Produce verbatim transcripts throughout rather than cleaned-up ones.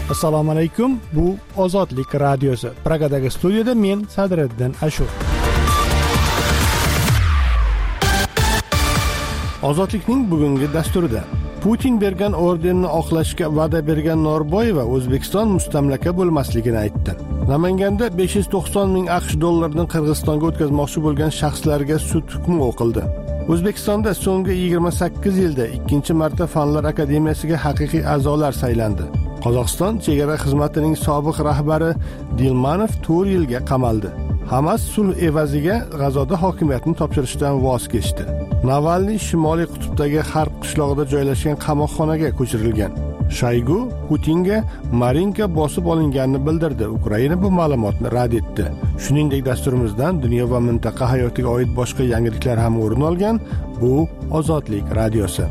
Assalomu alaykum. Bu Ozodlik radiosi. Pragadagi studiyada men Sadriddin Ashur. Ozodlikning bugungi dasturida Putin bergan ordenni oqlashga va'da bergan Norboyeva O'zbekiston mustamlaka bo'lmasligini aytdi. Namanganda besh yuz to'qson ming AQSh dollaridan Qirg'izistonga o'tkazmoqchi bo'lgan shaxslarga sud hukmi o'qildi. O'zbekistonda so'nggi yigirma sakkiz yilda ikkinchi marta Fanlar akademiyasiga haqiqiy a'zolar saylandi. Qozog'iston chegara xizmatining sobiq rahbari Dilmanov to'rt yilga qamaldi. Hamas sulh evaziga G'azoda hokimiyatni topshirishdan voz kechdi. Navalniy Shimoliy qutbdagi Xarb qishlog'ida joylashgan qamoqxonaga ko'chirilgan. Shoygu Putinga Marinka bosib olinganini bildirdi. Ukraina bu ma'lumotni rad etdi. Shuningdek, dasturimizdan dunyo va mintaqa hayotiga oid boshqa yangiliklar ham o'rin olgan. Bu Ozodlik radiosi.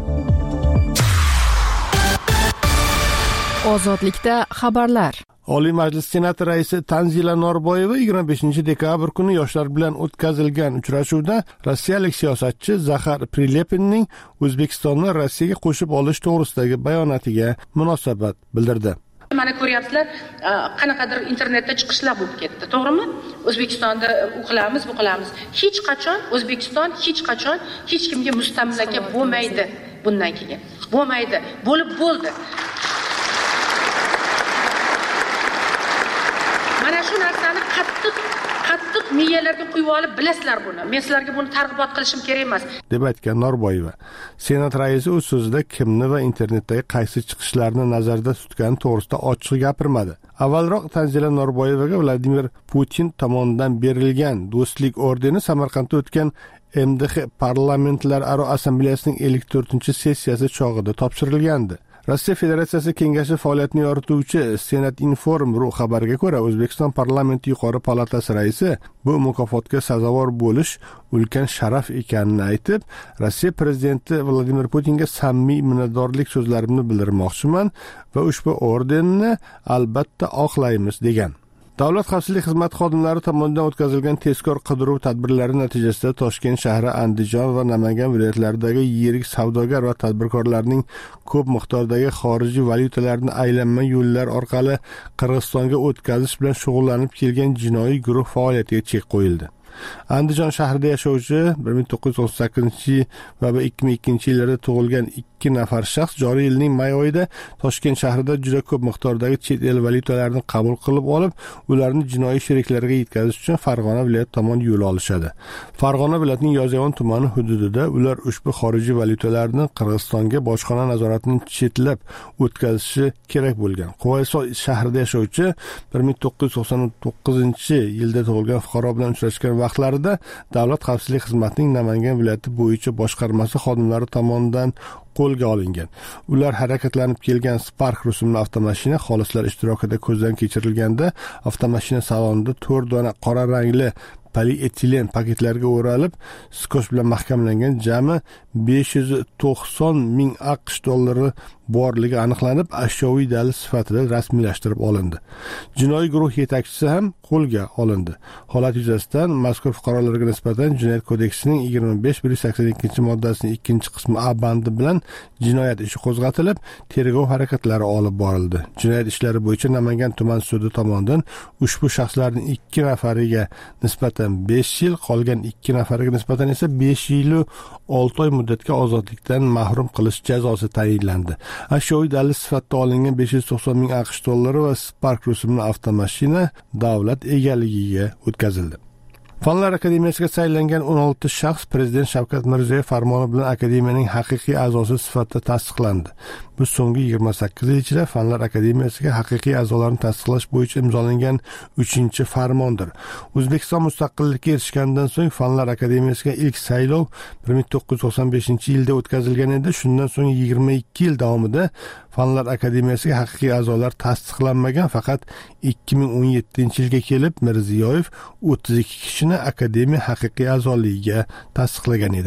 Ozodlikda xabarlar. Oliy Majlis Senati raisi Tanzila Norboyeva yigirma beshinchi dekabr kuni yoshlar bilan o'tkazilgan uchrashuvda rossiyalik siyosatchi Zaxar Prilepinning O'zbekistonni Rossiyaga qo'shib olish to'g'risidagi bayonotiga munosabat bildirdi. Mana ko'ryapsizlar, qanaqadir internetda chiqishlar bo'lib ketdi, to'g'rimi? O'zbekistonda u qilamiz, bu qilamiz. Hech qachon O'zbekiston hech qachon hech kimga mustamlaka bo'lmaydi bundan keyin. Bo'lmaydi, bo'lib bo'ldi. Mana shu narsani qattiq qattiq miyalarga qo'yib olib bilasizlar buni. Men sizlarga buni targ'ibot qilishim kerak emas, deb aytgan Norboyeva. Senat raisi o'z so'zida kimni va internetdagi qaysi chiqishlarni nazarda tutgani to'g'risida ochiq gapirmadi. Avvalroq Tanzila Norboyevaga Vladimir Putin tomonidan berilgan Do'stlik ordeni Samarqandda o'tgan M D H parlamentlararo assambleyasining ellik to'rtinchi sessiyasi chog'ida topshirilgandi. Rossiya Federatsiyasi Kengashi faoliyatini yorituvchi Senat Inform ru xabariga ko'ra, O'zbekiston parlamenti yuqori palatasi raisi bu mukofotga sazovor bo'lish ulkan sharaf ekanini aytib, Rossiya prezidenti Vladimir Putinga samimiy minnatdorlik so'zlarimni bildirmoqchiman va ushbu ordenni albatta oqlaymiz degan. Davlat xavfsizlik xizmati xodimlari tomonidan o'tkazilgan tezkor qidiruv tadbirlari natijasida Toshkent shahri, Andijon va Namangan viloyatlaridagi yirik savdogar va tadbirkorlarning ko'p miqdordagi xorijiy valyutalarni aylanma yo'llar orqali Qirg'izistonga o'tkazish bilan shug'ullanib kelgan jinoiy guruh faoliyatiga chek qo'yildi. Andijon shahrida yashovchi bir ming to'qqiz yuz to'qson sakkizinchi va ikki ming ikkinchi yillarda tug'ilgan ikki nafar shaxs joriy yilning may oyida Toshkent shahrida juda ko'p miqdordagi chet el valyutalarini qabul qilib olib, ularni jinoiy sheriklariga yetkazish uchun Farg'ona viloyati tomon yo'l olishadi. Farg'ona viloyatining Yozyovon tumani hududida ular ushbu xorijiy valyutalarni Qirg'izistonga bojxona nazoratining chetlab o'tkazishi kerak bo'lgan. Quvaysol shahrida yashovchi bir ming to'qqiz yuz to'qson to'qqizinchi yilda tug'ilgan fuqaro bilan uchrashgan vaqtlarida Davlat xavfsizlik xizmatining Namangan viloyati bo'yicha boshqarmasi xodimlari tomonidan qo'lga olingan. Ular harakatlanib kelgan Spark rusumli avtomashina xolislar ishtirokida ko'zdan kechirilganda, avtomashina salonida to'rt dona qora rangli polietilen paketlarga o'ralib, skoch bilan mahkamlangan jami besh yuz to'qson ming AQSh dollari borligi aniqlanib, ashyoviy dalil sifatida rasmiylashtirib olindi. Jinoiy guruh yetakchisi ham qo'lga olindi. Holat yuzasidan mazkur fuqarolarga nisbatan Jinoyat kodeksining yigirma besh bir yuz sakson ikkinchi moddasining ikkinchi qismi A bandi bilan jinoyat ishi qo'zg'atilib, tergov harakatlari olib borildi. Jinoyat ishlari bo'yicha Namangan tuman sudi tomonidan ushbu shaxslarning ikki nafariga nisbatan besh yil, qolgan ikki nafariga nisbatan esa besh yil va olti oy muddatga ozodlikdan mahrum qilish jazosi tayinlandi. Ashyoviy dalil sifatida olingan besh yuz to'qson ming AQSh dollari va Spark rusumli avtomashina davlat egaligiga o'tkazildi. Fanlar akademiyasiga saylangan o'n olti shaxs Prezident Shavkat Mirziyoyev farmoni bilan akademiyaning haqiqiy a'zosi sifatida tasdiqlandi. Bu so'nggi yigirma sakkiz yil ichida Fanlar akademiyasiga haqiqiy a'zolarni tasdiqlash bo'yicha imzolangan uchinchi farmondir. O'zbekiston mustaqillikka erishgandan so'ng Fanlar akademiyasiga ilk saylov bir ming to'qqiz yuz to'qson beshinchi yilda o'tkazilgan edi. Shundan so'ng yigirma ikki yil davomida Fanlar akademiyasiga haqiqiy a'zolar tasdiqlanmagan, faqat ikki ming o'n yettinchi yilga kelib Mirziyoyev o'ttiz ikki kishini akademiya haqiqiy a'zoligiga tasdiqlagan edi.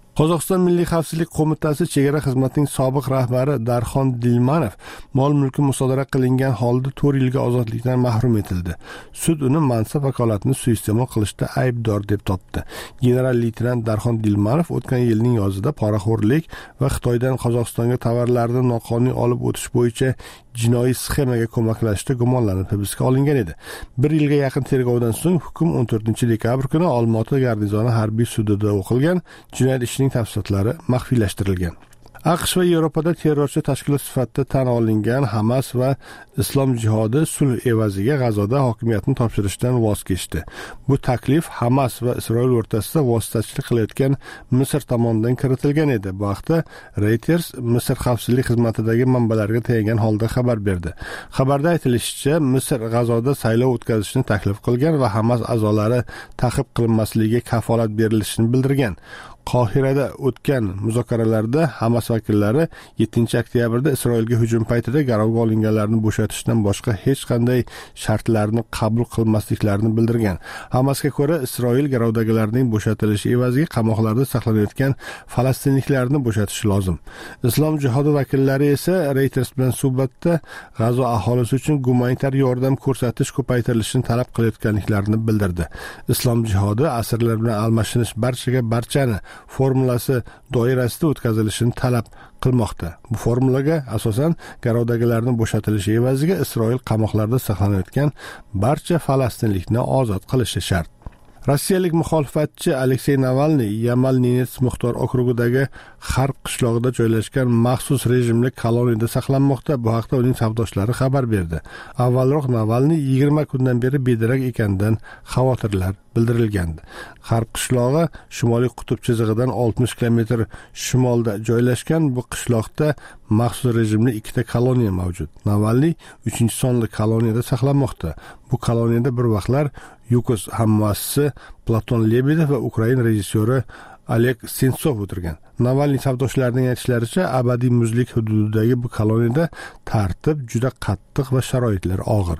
Qozog'iston Milliy xavfsizlik qo'mitasi chegara xizmatining sobiq rahbari Darxon Dilmanov mol mulki musodara qilingan holda to'rt yilga ozodlikdan mahrum etildi. Sud uni mansab vakolatini suiiste'mol qilishda aybdor deb topdi. General-leytenant Darxon Dilmanov o'tgan yilning yozida poraxo'rlik va Xitoydan Qozog'istonga tovarlarni noqonuniy olib o'tish bo'yicha jinoiy sxemaga ko'maklashishda gumonlanib hibsga olingan edi. Bir yilga yaqin tergovdan so'ng hukm o'n to'rtinchi dekabr kuni Olmaota garnizoni harbiy sudida o'qilgan. Jinoyat ishining tafsilotlari maxfiylashtirilgan. AQSh va Yevropada terrorchi tashkilot sifatida tan olingan Hamas va Islom jihodi sulh evaziga G'azoda hokimiyatni topshirishdan voz kechdi. Bu taklif Hamas va Isroil o'rtasida vositachilik qilayotgan Misr tomonidan kiritilgan edi. Bu haqda Reuters Misr xavfsizlik xizmatidagi manbalarga tayangan holda xabar berdi. Xabarda aytilishicha, Misr G'azoda saylov o'tkazishni taklif qilgan va Hamas a'zolari ta'qib qilinmasligiga kafolat berilishini bildirgan. Qohirada o'tgan muzokaralarda Hamas vakillari yettinchi oktyabrda Isroilga hujum paytida garovga olinganlarni bo'shatishdan boshqa hech qanday shartlarni qabul qilmasliklarini bildirgan. Hamasga ko'ra, Isroil garovdagilarning bo'shatilishi evaziga qamoqlarda saqlanayotgan falastinliklarni bo'shatishi lozim. Islom jihodi vakillari esa Reuters bilan suhbatda G'azo aholisi uchun gumanitar yordam ko'rsatish ko'paytirilishini talab qilayotganliklarini bildirdi. Islom jihodi asirlar bilan almashinish barchaga barchani formulasi doirasida o'tkazilishini talab qilmoqda. Bu formulaga asosan garovdagilarning bo'shatilishi evaziga Isroil qamoqlarda saqlanayotgan barcha falastinlikni ozod qilishi shart. Rossiyalik muxolifatchi Aleksey Navalniy Yamal-Nenets muxtor okrugidagi Xark qishlog'ida joylashgan maxsus rejimli koloniyada saqlanmoqda. Bu haqda uning safdoshlari xabar berdi. Avvalroq Navalniy yigirma kundan beri bedarak ekanidan xavotirlar bildirilgandi. Xark qishlog'i Shimoliy qutb chizig'idan oltmish kilometr shimolda joylashgan. Bu qishloqda maxsus rejimli ikkita koloniya mavjud. Navalniy uchinchi sonli koloniyada saqlanmoqda. Bu koloniyada bir vaqtlar Yukos hammuassisi Platon Lebedev va Ukrain rejissyori Oleg Sentsov o'tirgan. Navalniy safdoshlarining aytishlaricha, abadiy muzlik hududidagi bu koloniyada tartib juda qattiq va sharoitlar og'ir.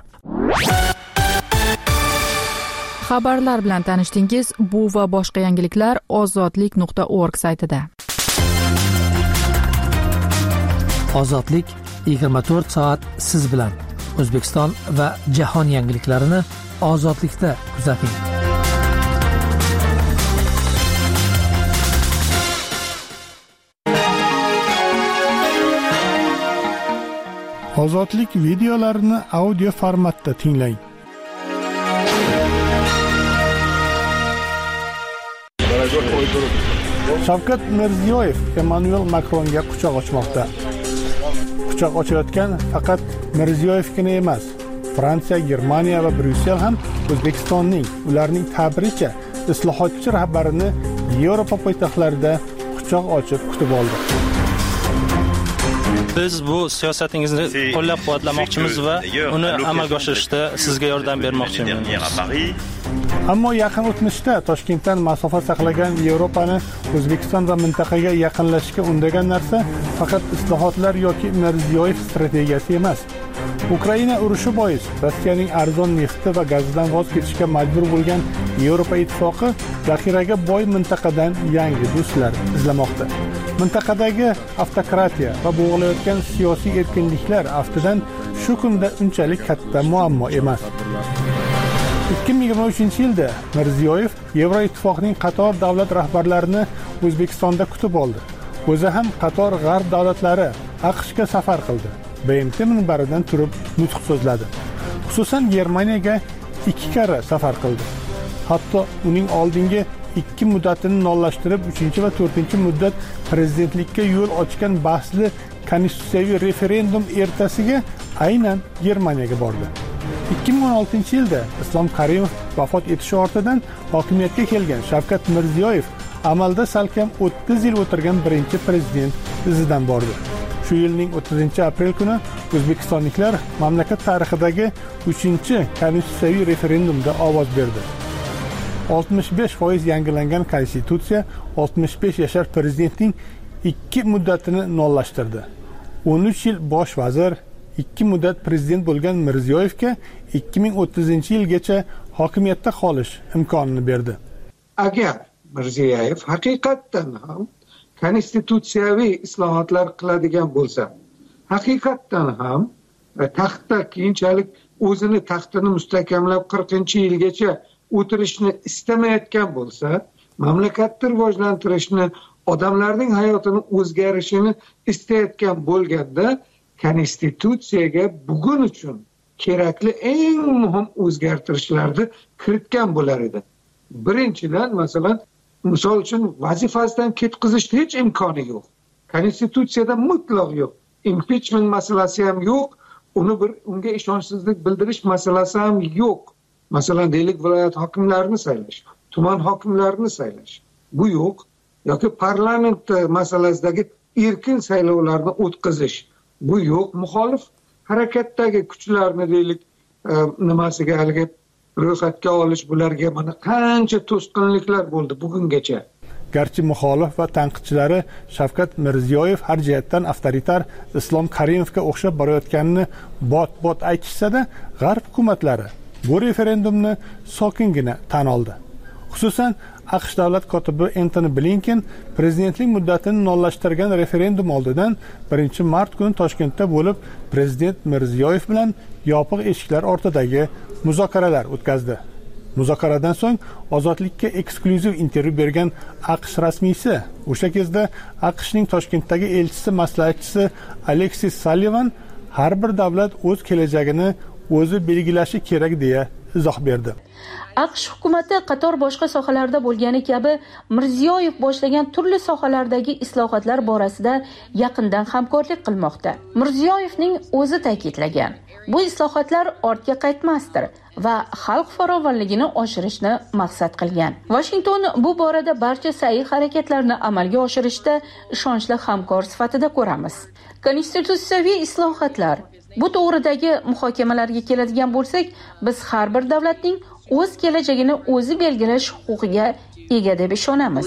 Xabarlar bilan tanishdingiz. Bu va boshqa yangiliklar ozodlik nuqta org saytida. Ozodlik yigirma to'rt soat siz bilan. O'zbekiston va jahon yangiliklarini ozodlikda kuzating. Ozodlik videolarini audio formatda tinglang. Shavkat Mirziyoyev Emmanuel Makronga quchoq ochmoqda. Quchoq ochayotgan faqat Mirziyoyevgina emas, Fransiya, Germaniya va Bryussel ham O'zbekistonning, ularning ta'biricha islohotchi rahbarini Yevropa poytaxtlarida quchoq ochib kutib oldi. Biz bu siyosatingizni qo'llab-quvvatlamoqchimiz va uni amalga oshirishda sizga yordam bermoqchimiz. Ammo yaqin o'tmishda Toshkentdan masofa saqlagan Yevropani O'zbekiston va mintaqaga yaqinlashishga undagan narsa faqat islohotlar yoki Mirziyoyev strategiyasi emas. Ukraina urushi bois Rossiyaning arzon nefti va gazidan voz kechishga majbur bo'lgan Yevropa ittifoqi zaxiraga boy mintaqadan yangi do'stlar izlamoqda. Mintaqadagi avtokratiya va bo'g'ilayotgan siyosiy erkinliklar aftidan shu kunda unchalik katta muammo emas. ikki ming yigirma uchinchi yilda Mirziyoyev Yevroittifoqning qator davlat rahbarlarini O'zbekistonda kutib oldi. O'zi ham qator g'arb davlatlari AQShga safar qildi. B M T minbaridan turib nutq so'zladi. Xususan Germaniyaga ikki karra safar qildi. Hatto uning oldingi ikki muddatini nollashtirib, uchinchi va to'rtinchi muddat prezidentlikka yo'l ochgan bahsli konstitutsiyaviy referendum ertasiga aynan Germaniyaga bordi. ikki ming o'n oltinchi yilda Islom Karimov vafot etishi ortidan hokimiyatga kelgan Shavkat Mirziyoyev amalda salkam o'ttiz yil o'tirgan birinchi prezident izidan bordi. Shu yilning o'ttizinchi aprel kuni o'zbekistonliklar mamlakat tarixidagi uchinchi konstitutsiyaviy referendumda ovoz berdi. oltmish besh foiz yangilangan konstitutsiya oltmish besh yashar prezidentning ikki muddatini nollashtirdi. o'n uch yil bosh vazir, ikki muddat prezident bo'lgan Mirziyoyevga ikki ming o'ttizinchi yilgacha hokimiyatda qolish imkonini berdi. Agar Mirziyoyev haqiqatan ham konstitutsiyaviy islohotlar qiladigan bo'lsa, haqiqatdan ham taxtda keyinchalik o'zini taxtini mustahkamlab qirqinchi yilgacha o'tirishni istamayotgan bo'lsa, mamlakatni rivojlantirishni, odamlarning hayotini o'zgarishini istayotgan bo'lganda, konstitutsiyaga bugun uchun kerakli eng muhim o'zgartirishlarni kiritgan bo'lar edi. Birinchidan, masalan, misol uchun vazifasidan ketkazishning hech imkoni yo'q. Konstitutsiyada mutlaq yo'q. Impeachment masalasi ham yo'q. Uni bir unga ishonchsizlik bildirish masalasi ham yo'q. Masalan, deylik viloyat hokimlarini saylash, tuman hokimlarini saylash. Bu yo'q. Yoki parlament masalasidagi erkin saylovlarni o'tkazish. Bu yo'q. Muxolif harakatdagi kuchlarni deylik nimasiga haligi ro'yxatga olish, bularga mana qancha to'sqinliklar bo'ldi bugungacha. Garchi muxolif va tanqidchilari Shavkat Mirziyoyev har jihatdan avtoritar Islom Karimovga o'xshab borayotganini bot-bot aytishsa-da, g'arb hukumatlari bu referendumni sokingina tan oldi. Xususan, AQSh davlat kotibi Antony Blinken prezidentlik muddatini nollashtirgan referendum oldidan birinchi mart kuni Toshkentda bo'lib, prezident Mirziyoyev bilan yopiq eshiklar ortidagi muzokaralar o'tkazdi. Muzokaradan so'ng Ozodlikka eksklyuziv intervyu bergan AQSh rasmiysi, o'sha kezda AQShning Toshkentdagi elchisi maslahatchisi Alexis Sullivan har bir davlat o'z kelajagini o'zi belgilashi kerak deya izoh berdi. AQSh hukumati qator boshqa sohalarda bo'lgani kabi Mirziyoyev boshlagan turli sohalardagi islohotlar borasida yaqindan hamkorlik qilmoqda. Mirziyoyevning o'zi ta'kidlagan, bu islohotlar ortga qaytmasdir va xalq farovonligini oshirishni maqsad qilgan. Washington bu borada barcha sa'y harakatlarni amalga oshirishda ishonchli hamkor sifatida ko'ramiz. Konstitutsiyaviy islohotlar, bu to'g'ridagi muhokamalarga keladigan bo'lsak, biz har bir davlatning o'z kelajagini o'zi belgilash huquqiga ega deb ishonamiz.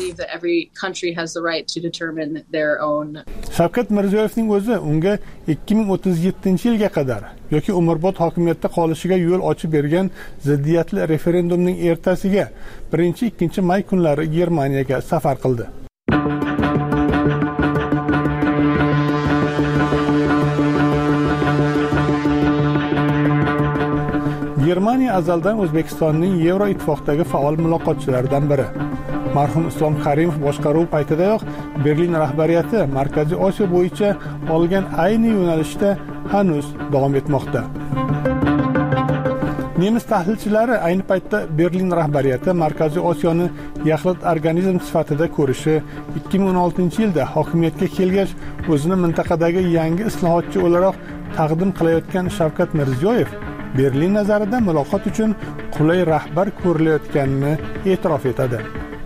Shavkat Mirziyoyevning o'zi unga ikki ming o'ttiz yettinchi yilga qadar yoki umrbod hokimiyatda qolishiga yo'l ochib bergan ziddiyatli referendumning ertasiga birinchi ikkinchi may kunlari Germaniyaga safar qildi. Germaniya azaldan O'zbekistonning Yevroittifoqdagi faol muloqotchilaridan biri. Marhum Islom Karimov boshqaruvi paytidayoq Berlin rahbariyati Markaziy Osiyo bo'yicha olgan ayni yo'nalishda hanuz davom etmoqda. Nemis tahlilchilari ayni paytda Berlin rahbariyati Markaziy Osiyoni yaxlit organizm sifatida ko'rishi, ikki ming o'n oltinchi yilda hokimiyatga kelgach, o'zini mintaqadagi yangi islohotchi o'laroq taqdim qilayotgan Shavkat Mirziyoyev Berlin nazarida muloqot uchun qulay rahbar ko'rilayotganini e'tirof etadi.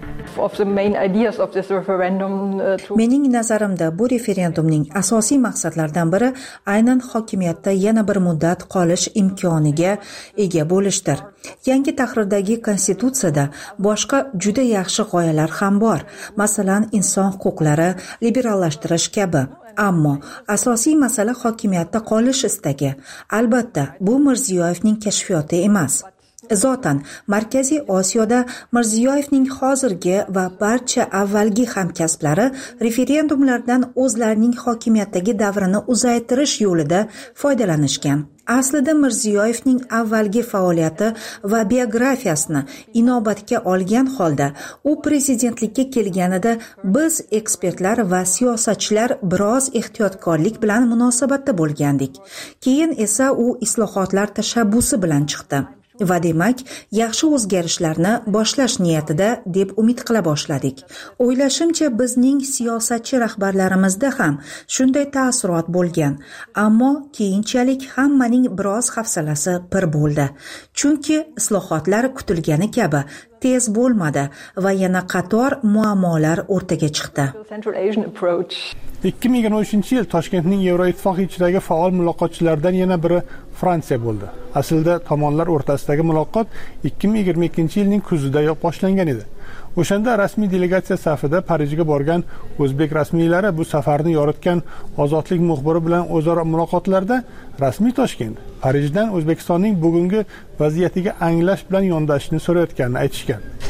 Mening nazarimda bu referendumning asosiy maqsadlaridan biri aynan hokimiyatda yana bir muddat qolish imkoniga ega bo'lishdir. Yangi tahrirdagi konstitutsiyada boshqa juda yaxshi g'oyalar ham bor, masalan, inson huquqlari, liberallashtirish kabi. Ammo asosiy masala hokimiyatda qolish istagi. Albatta, bu Mirziyoyevning kashfiyoti emas. Zotan, Markaziy Osiyoda Mirziyoyevning hozirgi va barcha avvalgi hamkasblari referendumlardan o'zlarining hokimiyatdagi davrini uzaytirish yo'lida foydalanishgan. Aslida Mirziyoyevning avvalgi faoliyati va biografiyasini inobatga olgan holda, u prezidentlikka kelganida biz ekspertlar va siyosatchilar biroz ehtiyotkorlik bilan munosabatda bo'lgandik. Keyin esa u islohotlar tashabbusi bilan chiqdi. Va demak, yaxshi o'zgarishlarni boshlash niyatida deb umid qila boshladik. O'ylashimcha, bizning siyosatchi rahbarlarimizda ham shunday ta'ssurot bo'lgan, ammo keyinchalik hammaning biroz hafsalasi pir bo'ldi. Chunki islohotlar kutilgani kabi tez bo'lmadi va yana qator muammolar o'rtaga chiqdi. ikki ming yigirma uchinchi yil Toshkentning Yevroittifoq ichidagi faol muloqotchilaridan yana biri Fransiya bo'ldi. Aslida tomonlar o'rtasidagi muloqot ikki ming yigirma ikkinchi yilning kuzidayoq boshlangan edi. O'shanda rasmiy delegatsiya safida Parijga borgan o'zbek rasmiylari bu safarni yoritgan Ozodlik muxbiri bilan o'zaro muloqotlarda rasmiy Toshkent Parijdan O'zbekistonning bugungi vaziyatiga anglash bilan yondashishni so'rayotganini aytishgan.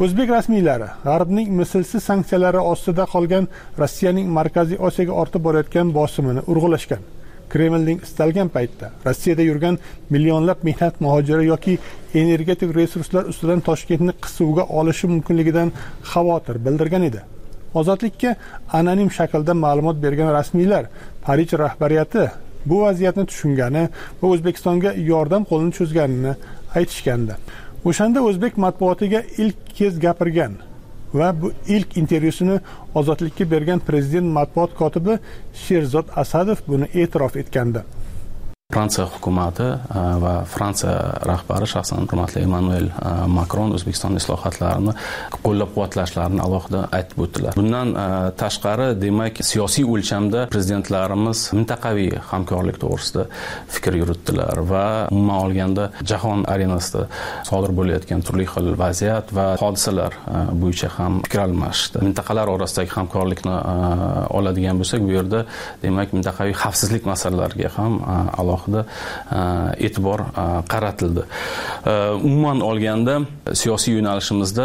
O'zbek rasmiylari G'arbning mislsiz sanksiyalari ostida qolgan Rossiyaning Markaziy Osiyoga ortib borayotgan bosimini urg'ulashgan. Kremlning istalgan paytda Rossiyada yurgan millionlab mehnat muhojiri yoki energetik resurslar ustidan Toshkentni qisuvga olishi mumkinligidan xavotir bildirgan edi. Ozodlikka anonim shaklda ma'lumot bergan rasmiylar Parij rahbariyati bu vaziyatni tushungani va O'zbekistonga yordam qo'lini cho'zganini aytishgandi. O'shanda o'zbek matbuotiga ilk kez gapirgan va bu ilk intervyusini Ozodlikka bergan prezident matbuot kotibi Sherzod Asadov buni e'tirof etgandi. Fransiya hukumati va Fransiya rahbari shaxsan hurmatli Emmanuel Makron O'zbekiston islohotlarini qo'llab-quvvatlashlarini alohida aytib o'tdilar. Bundan tashqari, demak, siyosiy o'lchamda prezidentlarimiz mintaqaviy hamkorlik to'g'risida fikr yuritdilar va umuman olganda jahon arenasida sodir bo'layotgan turli xil vaziyat va hodisalar bo'yicha ham fikr almashdi. Mintaqalar orasidagi hamkorlikni oladigan bo'lsak, bu yerda demak mintaqaviy xavfsizlik masalalariga ham alohida e'tibor qaratildi. Umuman olganda siyosiy yo'nalishimizda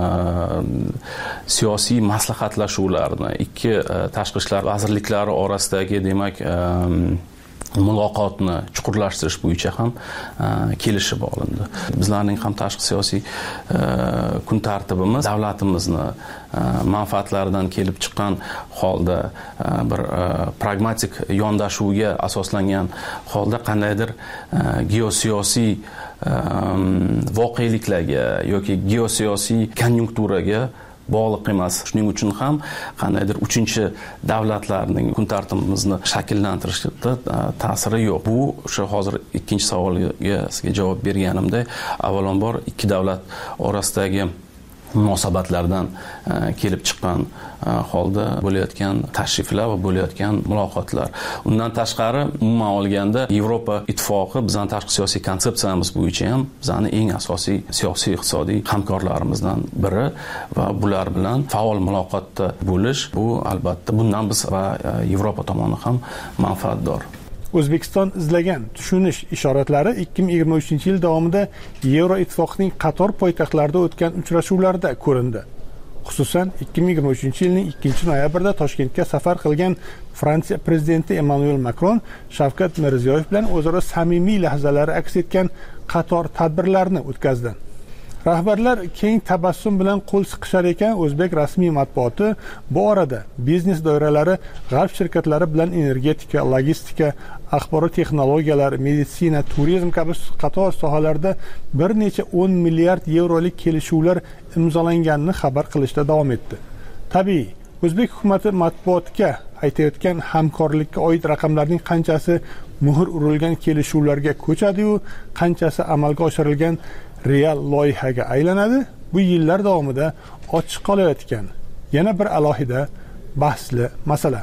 siyosiy maslahatlashuvlarni ikki tashqi ishlar vazirliklari orasidagi demak muloqotni chuqurlashtirish bo'yicha ham kelishib olindi. Bizlarning ham tashqi siyosiy kun tartibimiz davlatimizni manfaatlaridan kelib chiqqan holda bir pragmatik yondashuvga asoslangan holda qandaydir geosiyosiy voqeliklarga yoki geosiyosiy konjunkturaga bog'liq emas. Shuning uchun ham qandaydir uchinchi davlatlarning kun tartibimizni shakllantirishda ta'siri yo'q. Bu o'sha hozir ikkinchi savolga sizga javob berganimda avvalambor ikki davlat orasidagi munosabatlardan kelib chiqqan holda bo'layotgan tashriflar va bo'layotgan muloqotlar. Undan tashqari umuman olganda Yevropa ittifoqi bizning tashqi siyosiy konsepsiyamiz bo'yicha ham bizning eng asosiy siyosiy iqtisodiy hamkorlarimizdan biri va bular bilan faol muloqotda bo'lish bu albatta bundan biz va Yevropa tomoni ham manfaatdor. O'zbekiston izlagan tushunish ishoratlari ikki ming yigirma uchinchi yil davomida Yevroittifoqning qator poytaxtlarida o'tgan uchrashuvlarda ko'rindi. Xususan, ikki ming yigirma uchinchi yilning ikkinchi noyabrida Toshkentga safar qilgan Fransiya prezidenti Emmanuel Makron Shavkat Mirziyoyev bilan o'zaro samimiy lahzalar aks etgan qator tadbirlarni o'tkazdi. Rahbarlar keng tabassum bilan qo'l siqishar ekan, o'zbek rasmiy matbuoti bu orada biznes doiralari g'arb shirkatlari bilan energetika, logistika, axborot texnologiyalari, meditsina, turizm kabi qator sohalarda bir necha o'n milliard yevrolik kelishuvlar imzolanganini xabar qilishda davom etdi. Tabiiy, o'zbek hukumati matbuotga aytayotgan hamkorlikka oid raqamlarning qanchasi muhr urilgan kelishuvlarga ko'chadi-yu, qanchasi amalga oshirilgan real loyihaga aylanadi, bu yillar davomida ochiq qolayotgan yana bir alohida bahsli masala.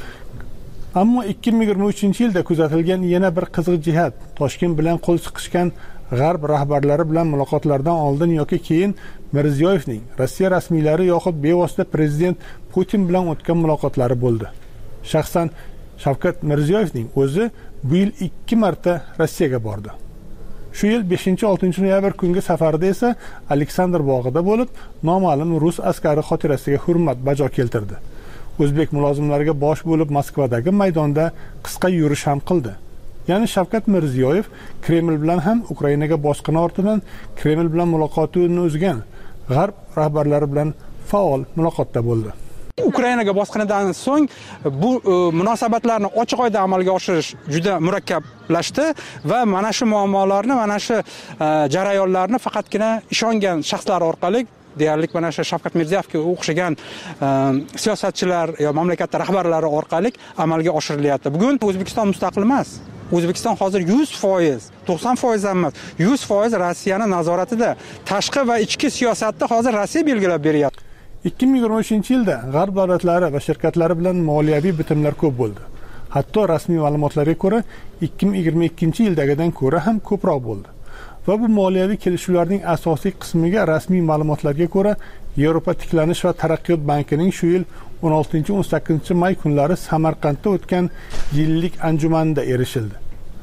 Ammo ikki ming yigirma uchinchi yilda kuzatilgan yana bir qiziq jihat Toshkent bilan qo'l siqishgan g'arb rahbarlari bilan muloqotlardan oldin yoki keyin Mirziyoyevning Rossiya rasmiylari yoxud bevosita prezident Putin bilan o'tgan muloqotlari bo'ldi. Shaxsan Shavkat Mirziyoyevning o'zi bu yil ikki marta Rossiyaga bordi. Shu yil beshinchi oltinchi noyabr kungi safarida esa Aleksandr bog'ida bo'lib, noma'lum rus askari xotirasiga hurmat bajo keltirdi. O'zbek mulozimlariga bosh bo'lib Moskvadagi maydonda qisqa yurish ham qildi. Ya'ni Shavkat Mirziyoyev Kreml bilan ham Ukrainaga bosqin ortidan Kreml bilan muloqotini uzgan g'arb rahbarlari bilan faol muloqotda bo'ldi. Ukrainaga bosqinidan so'ng bu munosabatlarni ochiq oyda amalga oshirish juda murakkablashdi va mana shu muammolarni, mana shu jarayonlarni faqatgina ishongan shaxslar orqali deyarli mana shu Shavkat Mirziyoyevga o'xshagan siyosatchilar yo mamlakat rahbarlari orqali amalga oshirilyapti. Bugun O'zbekiston mustaqil emas. O'zbekiston hozir yuz foiz, to'qson foiz emas, yuz foiz Rossiyaning nazoratida. Tashqi va ichki siyosatni hozir Rossiya belgilab beryapti. ikki ming yigirma uchinchi yilda g'arb davlatlari va shirkatlari bilan moliyaviy bitimlar ko'p bo'ldi. Hatto rasmiy ma'lumotlarga ko'ra ikki ming yigirma ikkinchi yildagidan ko'ra ham ko'proq bo'ldi. Va bu moliyaviy kelishuvlarning asosiy qismiga rasmiy ma'lumotlarga ko'ra Yevropa tiklanish va taraqqiyot bankining shu yil o'n oltinchi o'n sakkizinchi may kunlari Samarqandda o'tgan yillik anjumanida erishildi.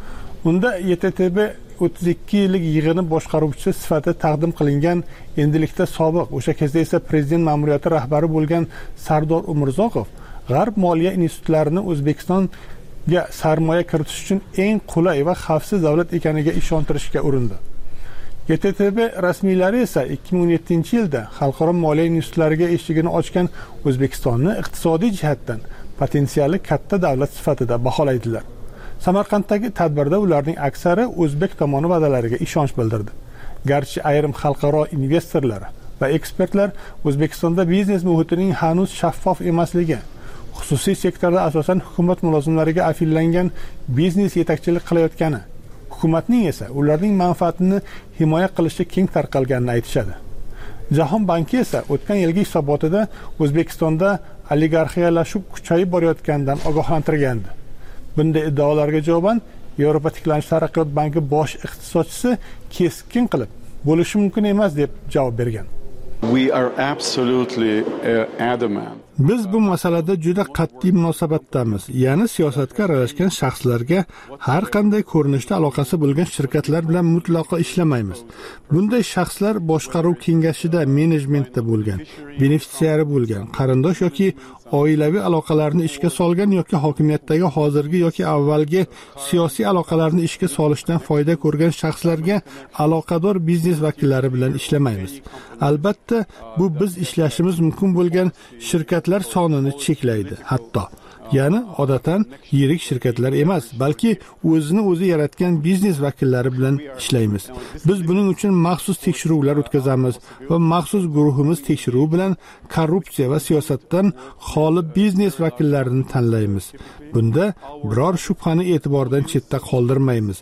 Unda Y T T B o'ttiz ikki yillik yig'ini boshqaruvchisi sifatida taqdim qilingan, endilikda sobiq, o'sha kezda esa prezident ma'muriyati rahbari bo'lgan Sardor Umurzoqov G'arb moliya institutlarini O'zbekistonga sarmoya kiritish uchun eng qulay va xavfsiz davlat ekaniga ishontirishga urindi. Y T T B rasmiylari esa ikki ming o'n yettinchi yilda xalqaro moliya institutlariga eshigini ochgan O'zbekistonni iqtisodiy jihatdan potensiali katta davlat sifatida baholaydilar. Samarqanddagi tadbirda ularning aksari o'zbek tomoni va'dalariga ishonch bildirdi. Garchi ayrim xalqaro investorlar va ekspertlar O'zbekistonda biznes muhitining hanuz shaffof emasligi, xususiy sektorda asosan hukumat mulozimlariga afillangan biznes yetakchilik qilayotgani, hukumatning esa ularning manfaatini himoya qilishga keng tarqalganini aytishadi. Jahon banki esa o'tgan yilgi hisobotida O'zbekistonda oligarxiyalashuv kuchayib borayotganidan ogohlantirgandi. Bunday iddaolarga javoban Yevropa tiklanish taraqqiyot banki bosh iqtisodchisi keskin qilib, bo'lishi mumkin emas deb javob bergan. We are absolutely uh, adamant. Biz bu masalada juda qat'iy munosabatdamiz. Ya'ni siyosatga aralashgan shaxslarga har qanday ko'rinishda aloqasi bo'lgan shirkatlar bilan mutlaqo ishlamaymiz. Bunday shaxslar boshqaruv kengashida, menejmentda bo'lgan, benefitsiari bo'lgan, qarindosh yoki oilaviy aloqalarni ishga solgan yoki hokimiyatdagi hozirgi yoki avvalgi siyosiy aloqalarni ishga solishdan foyda ko'rgan shaxslarga aloqador biznes vakillari bilan ishlamaymiz. Albatta, bu biz ishlashimiz mumkin bo'lgan shirkatlar sonini cheklaydi, hatto. Ya'ni odatan yirik shirkatlar emas, balki o'zini o'zi yaratgan biznes vakillari bilan ishlaymiz. Biz buning uchun maxsus tekshiruvlar o'tkazamiz va maxsus guruhimiz tekshiruvi bilan korrupsiya va siyosatdan xoli biznes vakillarini tanlaymiz. Bunda biror shubhani e'tibordan chetda qoldirmaymiz.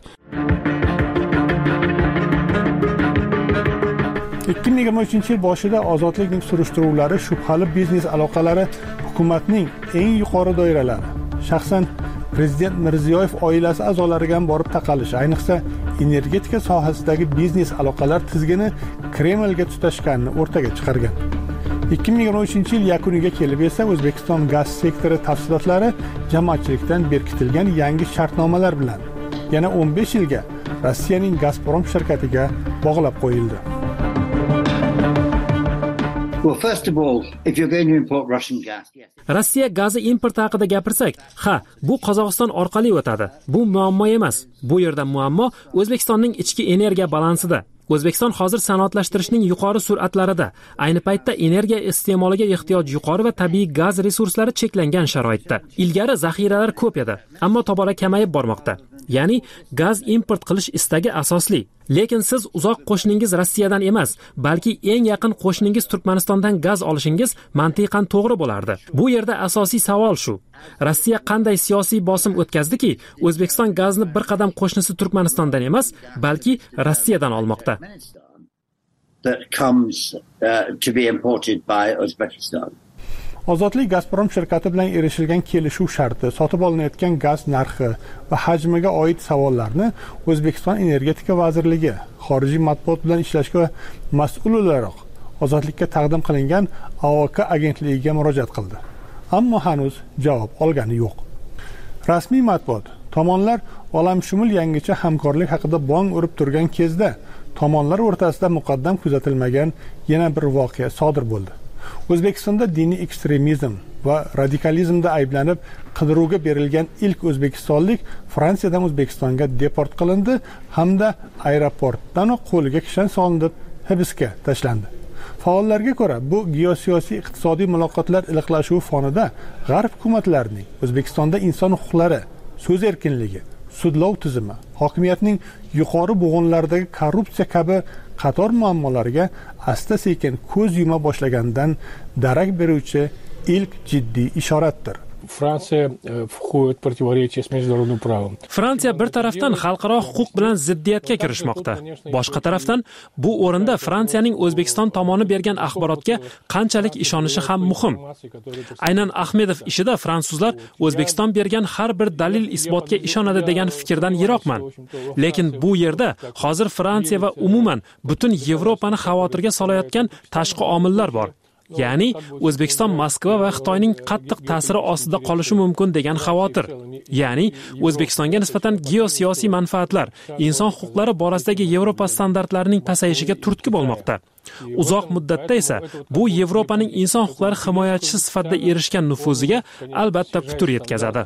ikki ming yigirma uchinchi yil boshida ozodlikning surishtiruvlari shubhali biznes aloqalari hukumatning eng yuqori doiralari, shaxsan prezident Mirziyoyev oilasi a'zolariga ham borib taqalishi, ayniqsa energetika sohasidagi biznes aloqalar tizgini Kremlga tutashganini o'rtaga chiqargan. ikki ming yigirma uchinchi yil yakuniga kelib esa O'zbekiston gaz sektori tafsilotlari jamoatchilikdan berkitilgan yangi shartnomalar bilan yana o'n besh yilga Rossiyaning Gazprom shirkatiga bog'lab qo'yildi. Well, first of all, if you're going to import Russian gas, yes. Rossiya gazi importi haqida gapirsak, ha, bu Qozog'iston orqali o'tadi. Bu muammo emas. Bu yerda muammo O'zbekistonning ichki energiya balansida. O'zbekiston hozir sanoatlashtirishning yuqori sur'atlarida. Ayni paytda energiya iste'moliga ehtiyoj yuqori va tabiiy gaz resurslari cheklangan sharoitda. Ilgari zaxiralar ko'p edi, ammo tobora kamayib bormoqda. Ya'ni gaz import qilish istagi asosli. Lekin siz uzoq qo'shningiz Rossiyadan emas, balki eng yaqin qo'shningiz Turkmanistondan gaz olishingiz mantiqan to'g'ri bo'lardi. Bu yerda asosiy savol shu. Rossiya qanday siyosiy bosim o'tkazdiki, O'zbekiston gazni bir qadam qo'shnisi Turkmanistondan emas, balki Rossiyadan olmoqda. That comes uh, to be imported by Uzbekistan. Ozodlik Gazprom shirkati bilan erishilgan kelishuv sharti, sotib olinayotgan gaz narxi va hajmiga oid savollarni O'zbekiston Energetika vazirligi xorijiy matbuot bilan ishlashga mas'ul o'laroq Ozodlikka taqdim qilingan A O K agentligiga murojaat qildi. Ammo hanuz javob olgani yo'q. Rasmiy matbuot tomonlar olamshumul yangicha hamkorlik haqida bong urib turgan kezda tomonlar o'rtasida muqaddam kuzatilmagan yana bir voqea sodir bo'ldi. O'zbekistonda diniy ekstremizm va radikalizmda ayblanib qidiruvga berilgan ilk o'zbekistonlik Fransiyadan O'zbekistonga deport qilindi hamda aeroportdan qo'liga kishan solinib hibsga tashlandi. Faollarga ko'ra, bu geosiyosiy iqtisodiy muloqotlar iliqlashuvi fonida G'arb hukumatlarining O'zbekistonda inson huquqlari, so'z erkinligi, sudlov tizimi, hokimiyatning yuqori bo'g'inlaridagi korrupsiya kabi qator muammolariga asta-sekin ko'z yuma boshlaganidan darak beruvchi ilk jiddiy ishoratdir. Fransiya входит в противоречие с международным правом. Fransiya bir tarafdan xalqaro huquq bilan ziddiyatga kirishmoqda. Boshqa tarafdan bu o'rinda Fransiyaning O'zbekiston tomoni bergan axborotga qanchalik ishonishi ham muhim. Aynan Ahmedov ishida fransuzlar O'zbekiston bergan har bir dalil isbotga ishonadi degan fikrdan yiroqman. Lekin bu yerda hozir Fransiya va umuman butun Yevropani xavotirga solayotgan tashqi omillar bor. ya'ni O'zbekiston Moskva va Xitoyning qattiq ta'siri ostida qolishi mumkin degan xavotir. Ya'ni O'zbekistonga nisbatan geosiyosiy manfaatlar, inson huquqlari borasidagi Yevropa standartlarining pasayishiga turtki bo'lmoqda. Uzoq muddatda esa bu Yevropaning inson huquqlari himoyachisi sifatida erishgan nufuziga albatta putur yetkazadi.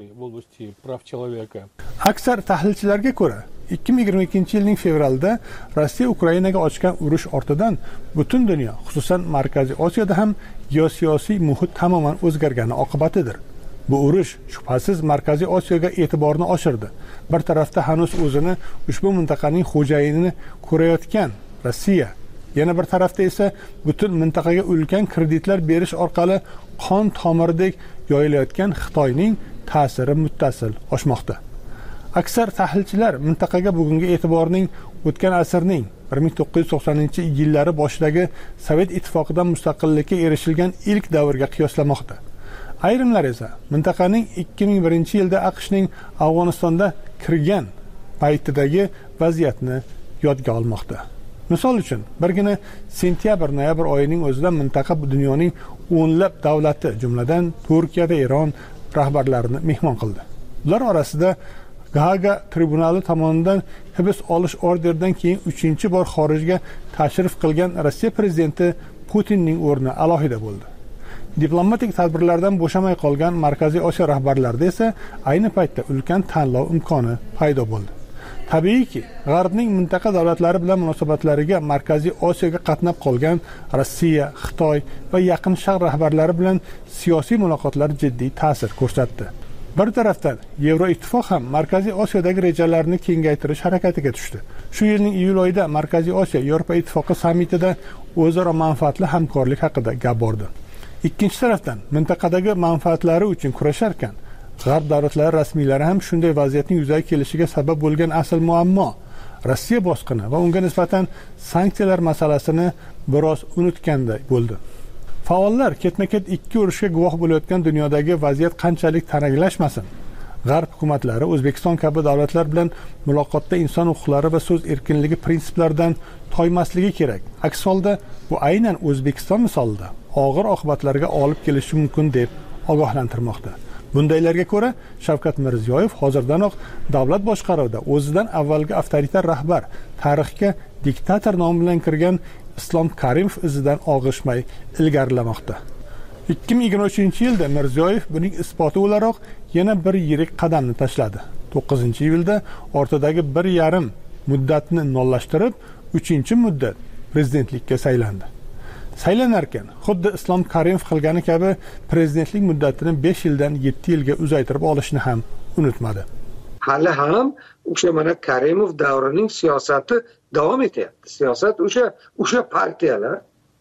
Aksar tahlilchilarga ko'ra, ikki ming yigirma ikkinchi yilning fevralida Rossiya Ukrainaga ochgan urush ortidan butun dunyo, xususan Markaziy Osiyoda ham geosiyosiy muhit tamoman o'zgargani oqibatidir. Bu urush shubhasiz Markaziy Osiyoga e'tiborni oshirdi. Bir tarafda hanuz o'zini ushbu mintaqaning xo'jayinini ko'rayotgan Rossiya, yana bir tarafda esa butun mintaqaga ulkan kreditlar berish orqali qon tomiridek yoyilayotgan Xitoyning ta'siri muttasil oshmoqda. Aksar tahlilchilar mintaqaga bugungi e'tiborning o'tgan asrning bir ming to'qqiz yuz to'qsoninchi yillari boshidagi Sovet ittifoqidan mustaqillikka erishilgan ilk davrga qiyoslamoqda. Ayrimlar esa mintaqaning ikki ming birinchi yilda AQShning Afg'onistonda kirgan paytidagi vaziyatni yodga olmoqda. Misol uchun, birgina sentyabr-noyabr oyining o'zida mintaqa dunyoning o'nlab davlati, jumladan Turkiya va Eron rahbarlarini mehmon qildi. Ular orasida Gaaga tribunali tomonidan hibs olish orderidan keyin uchinchi bor xorijga tashrif qilgan Rossiya prezidenti Putinning o'rni alohida bo'ldi. Diplomatik tadbirlardan bo'shamay qolgan Markaziy Osiyo rahbarlarida esa ayni paytda ulkan tanlov imkoni paydo bo'ldi. Tabiiyki, G'arbning mintaqa davlatlari bilan munosabatlariga Markaziy Osiyoga qatnab qolgan Rossiya, Xitoy va Yaqin Sharq rahbarlari bilan siyosiy muloqotlar jiddiy ta'sir ko'rsatdi. Bir tarafdan Yevroittifoq ham Markaziy Osiyodagi rejalarini kengaytirish harakatiga tushdi. Shu yilning iyul oyida Markaziy Osiyo Yevropa ittifoqi sammitida o'zaro manfaatli hamkorlik haqida gap bordi. Ikkinchi tarafdan mintaqadagi manfaatlari uchun kurasharkan, G'arb davlatlari rasmiylari ham shunday vaziyatning yuzaga kelishiga sabab bo'lgan asl muammo Rossiya bosqini va unga nisbatan sanksiyalar masalasini biroz unutganday bo'ldi. Faollar ketma-ket ikki urushga guvoh bo'layotgan dunyodagi vaziyat qanchalik taraglashmasin, G'arb hukumatlari O'zbekiston kabi davlatlar bilan muloqotda inson huquqlari va so'z erkinligi prinsiplaridan toymasligi kerak. Aks holda bu aynan O'zbekiston misolida og'ir oqibatlarga olib kelishi mumkin deb ogohlantirmoqda. Bundaylarga ko'ra, Shavkat Mirziyoyev hozirdanoq davlat boshqaruvida o'zidan avvalgi avtoritar rahbar, tarixga diktator nomi bilan kirgan Islom Karimov izidan og'ishmay ilgarilamoqda. ikki ming yigirma uchinchi yilda Mirziyoyev buning isboti o'laroq yana bir yirik qadamni tashladi. to'qqizinchi yilda ortadagi bir yarim muddatni nollashtirib, uchinchi muddat prezidentlikka saylandi. Saylanarkan, xuddi Islom Karimov qilgani kabi prezidentlik muddatini besh yildan yetti yilga uzaytirib olishni ham unutmadi. Hali ham o'sha mana Karimov davrining siyosati davom etyapti. Siyosat o'sha o'sha partiyalar,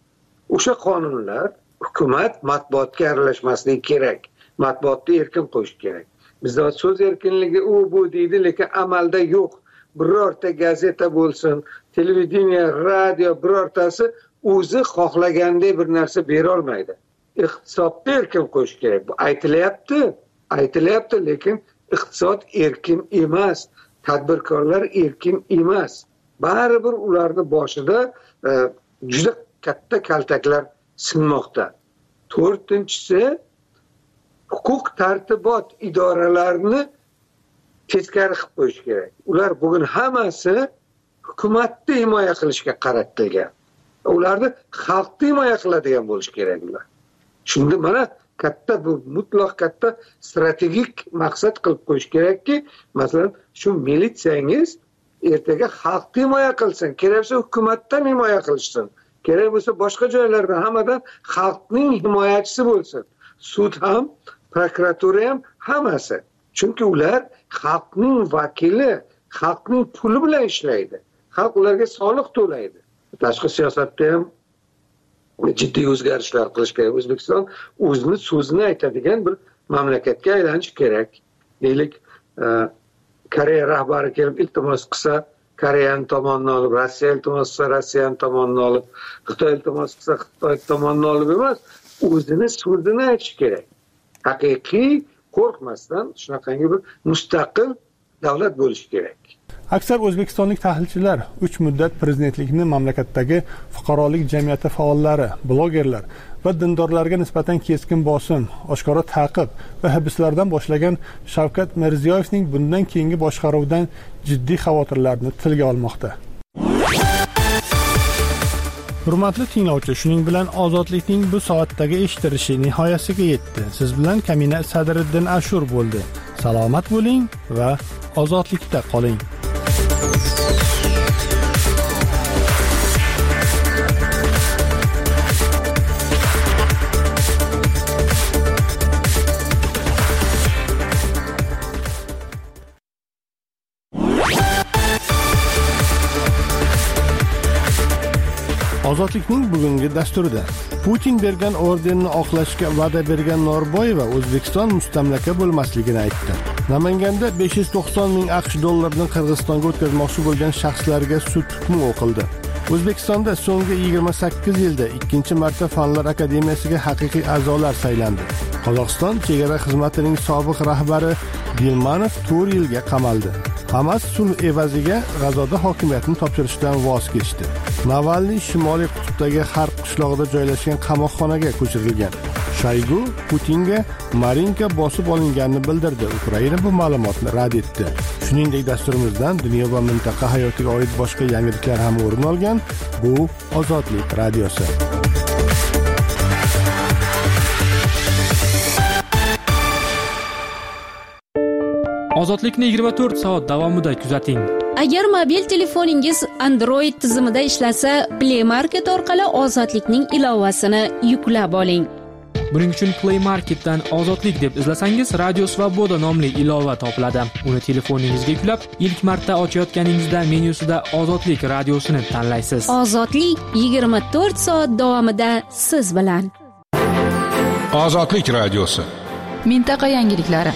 o'sha qonunlar, hukumat matbuotga aralashmasligi kerak. Matbuotni erkin qo'yish kerak. Bizda so'z erkinligi u bu deydi, lekin amalda yo'q. Birorta gazeta bo'lsin, televideniya, radio birortasi o'zi xohlagandek bir narsa bera olmaydi. Iqtisodni erkin qo'yish kerak. Bu aytilyapti, aytilyapti, lekin iqtisod erkin emas, tadbirkorlar erkin emas. Baribir ularni boshida e, juda katta kaltaklar sinmoqda. To'rtinchisi, huquq tartibot idoralarini teskari qilib qo'yish kerak. Ular bugun hammasi hukumatni himoya qilishga qaratilgan. Ularni xalqni himoya qiladigan bo'lish kerak ular. Shunda mana katta bu mutlaq katta strategik maqsad qilib qo'yish kerakki, masalan, shu militsiyangiz ertaga xalqni himoya qilsin, kerak bo'lsa hukumatdan himoya qilishsin, kerak bo'lsa boshqa joylarda hammadan xalqning himoyachisi bo'lsin. Sud ham, prokuratura ham hammasi. Chunki ular xalqning vakili, xalqning puli bilan ishlaydi. Xalq ularga soliq to'laydi. Tashqi siyosatda ham jiddiy o'zgarishlar qilish kerak. O'zbekiston o'zini so'zini aytadigan bir mamlakatga aylanish kerak. Deylik, Koreya rahbari kelib iltimos qilsa, Koreyani tomonidan olib, Rossiya iltimos qilsa, Rossiyani tomonidan olib, Xitoy iltimos qilsa, Xitoy tomonidan olib emas, o'zini so'zini aytish kerak. Haqiqiy qo'rqmasdan shunaqangi bir mustaqil davlat bo'lishi kerak. Aksar o'zbekistonlik tahlilchilar uch muddat prezidentlikni mamlakatdagi fuqarolik jamiyati faollari, blogerlar va dindorlarga nisbatan keskin bosim, oshkora ta'qib va hibslardan boshlagan Shavkat Mirziyoyevning bundan keyingi boshqaruvidan jiddiy xavotirlarni tilga olmoqda. Hurmatli tinglovchi, shuning bilan ozodlikning bu soatdagi eshitilishi nihoyasiga yetdi. Siz bilan Kamina Sadriddin Ashur bo'ldi. Salomat bo'ling va ozodlikda qoling. Ozodlikning bugungi dasturida Putin bergan ordenni oqlashga va'da bergan Norboyeva O'zbekiston mustamlaka bo'lmasligini aytdi. Namanganda besh yuz to'qson ming AQSh dollarini Qirg'izistonga o'tkazmoqchi bo'lgan shaxslarga sud hukmi o'qildi. O'zbekistonda so'nggi yigirma sakkiz yilda ikkinchi marta Fanlar akademiyasiga haqiqiy a'zolar saylandi. Qozog'iston chegara xizmatining sobiq rahbari Dilmanov to'rt yilga qamaldi. Hamas sulh evaziga G'azoda hokimiyatni topshirishdan voz kechdi. Navalniy Shimoliy qutbdagi Xark qishlog'ida joylashgan qamoqxonaga ko'chirilgan. Shoygu Putinga Marinka bosib olinganini bildirdi. Ukraina bu ma'lumotni rad etdi. Shuningdek, dasturimizdan dunyo va mintaqa hayotiga oid boshqa yangiliklar ham o'rin olgan. Bu Ozodlik radiosi. Ozodlikni yigirma to'rt soat davomida kuzating. Agar mobil telefoningiz Android tizimida ishlasa, Play Market orqali Ozodlikning ilovasini yuklab oling. Buning uchun Play Marketdan Ozodlik deb izlasangiz, Radio Svoboda nomli ilova topiladi. Uni telefoningizga yuklab, ilk marta ochayotganingizda menyusida Ozodlik radiosini tanlaysiz. Ozodlik yigirma to'rt soat davomida siz bilan. Ozodlik radiosi. Mintaqa yangiliklari.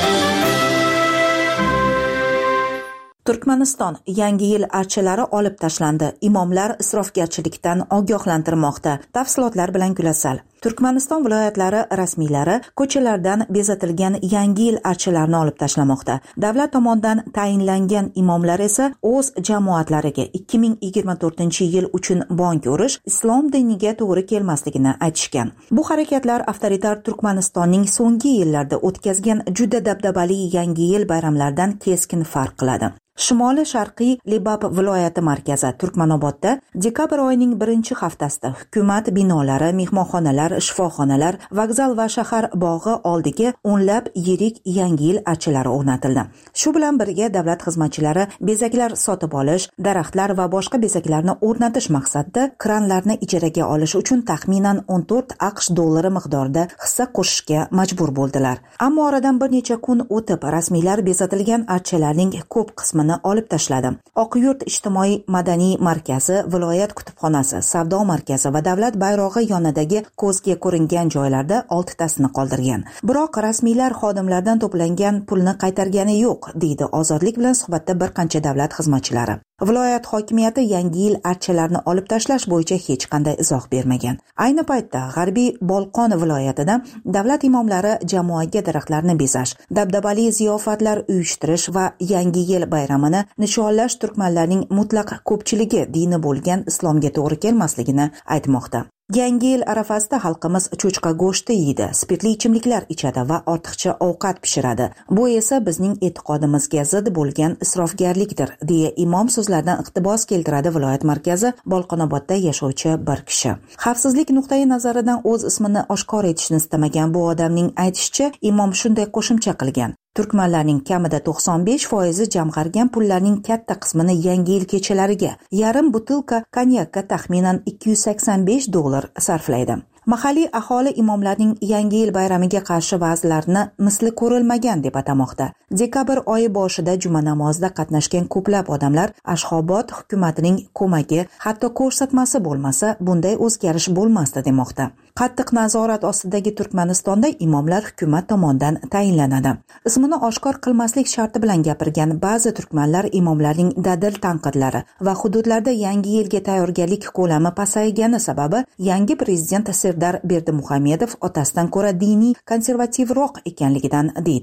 Turkmaniston yangi yil archalari olib tashlandi. Imomlar isrofgarchilikdan ogohlantirmoqda. Tafsilotlar bilan Gulasal. Turkmaniston viloyatlari rasmiylari ko'chalardan bezatilgan yangi yil archalarini olib tashlamoqda. Davlat tomonidan tayinlangan imomlar esa o'z jamoatlariga ikki ming yigirma to'rtinchi yil uchun bong urish islom diniga to'g'ri kelmasligini aytishgan. Bu harakatlar avtoritar Turkmanistonning so'nggi yillarda o'tkazgan juda dabdabali yangi yil bayramlaridan keskin farq qiladi. Shimoli sharqiy Libab viloyati markazi Turkmanobodda dekabr oyining birinchi haftasida hukumat binolari, mehmonxonalar, shifoxonalar, vokzal va shahar bog'i oldiga o'nlab yirik yangi yil archalari o'rnatildi. Shu bilan birga davlat xizmatchilari bezaklar sotib olish, daraxtlar va boshqa bezaklarni o'rnatish maqsadida kranlarni ijaraga olish uchun taxminan o'n to'rt AQSh dollari miqdorida hissa qo'shishga majbur bo'ldilar. Ammo oradan bir necha kun o'tib rasmiylar bezatilgan archalarning ko'p qismini olib tashladi. Oqyurt ijtimoiy madaniy markazi, viloyat kutubxonasi, savdo markazi va davlat bayrog'i yonidagi ko'zga ko'ringan joylarda oltitasini qoldirgan. Biroq rasmiylar xodimlardan to'plangan pulni qaytargani yo'q, deydi Ozodlik bilan suhbatda bir qancha davlat xizmatchilari. Viloyat hokimiyati yangi yil archalarini olib tashlash bo'yicha hech qanday izoh bermagan. Ayni paytda G'arbiy Bolqon viloyatida davlat imomlari jamoaga daraxtlarni bezash, dabdabali ziyofatlar uyushtirish va yangi yil bayramini nishonlash turkmanlarning mutlaq ko'pchiligi dini bo'lgan islomga to'g'ri kelmasligini aytmoqda. Yangi yil arafasida xalqimiz cho'chqa go'shti yeydi, spirtli ichimliklar ichadi va ortiqcha ovqat pishiradi. Bu esa bizning e'tiqodimizga zid bo'lgan isrofgarlikdir, deya imom so'zlaridan iqtibos keltiradi viloyat markazi Bolqonobodda yashovchi bir kishi. Xavfsizlik nuqtai nazaridan o'z ismini oshkor etishni istamagan bu odamning aytishicha, imom shunday qo'shimcha qilgan: Turkmanlarning kamida to'qson besh foizi jamg'argan pullarning katta qismini yangi yil kechalariga, yarim butilka konyakka taxminan ikki yuz sakson besh dollar sarflaydi. Mahalliy aholi imomlarning yangi yil bayramiga qarshi va'zlarini misli ko'rilmagan deb atamoqda. Dekabr oyi boshida juma namozida qatnashgan ko'plab odamlar Ashxobod hukumatining ko'magi, hatto ko'rsatmasi bo'lmasa, bunday o'zgarish bo'lmasdi demoqda. Qattiq nazorat ostidagi Turkmanistonda imomlar hukumat tomonidan tayinlanadi. Ismini oshkor qilmaslik sharti bilan gapirgan ba'zi turkmanlar imomlarning dadil tanqidlari va hududlarda yangi yilga tayyorgarlik ko'lami pasaygani sababi yangi prezident Serdar Berdimuhamedov otasidan ko'ra diniy konservativroq ekanligidan deydi.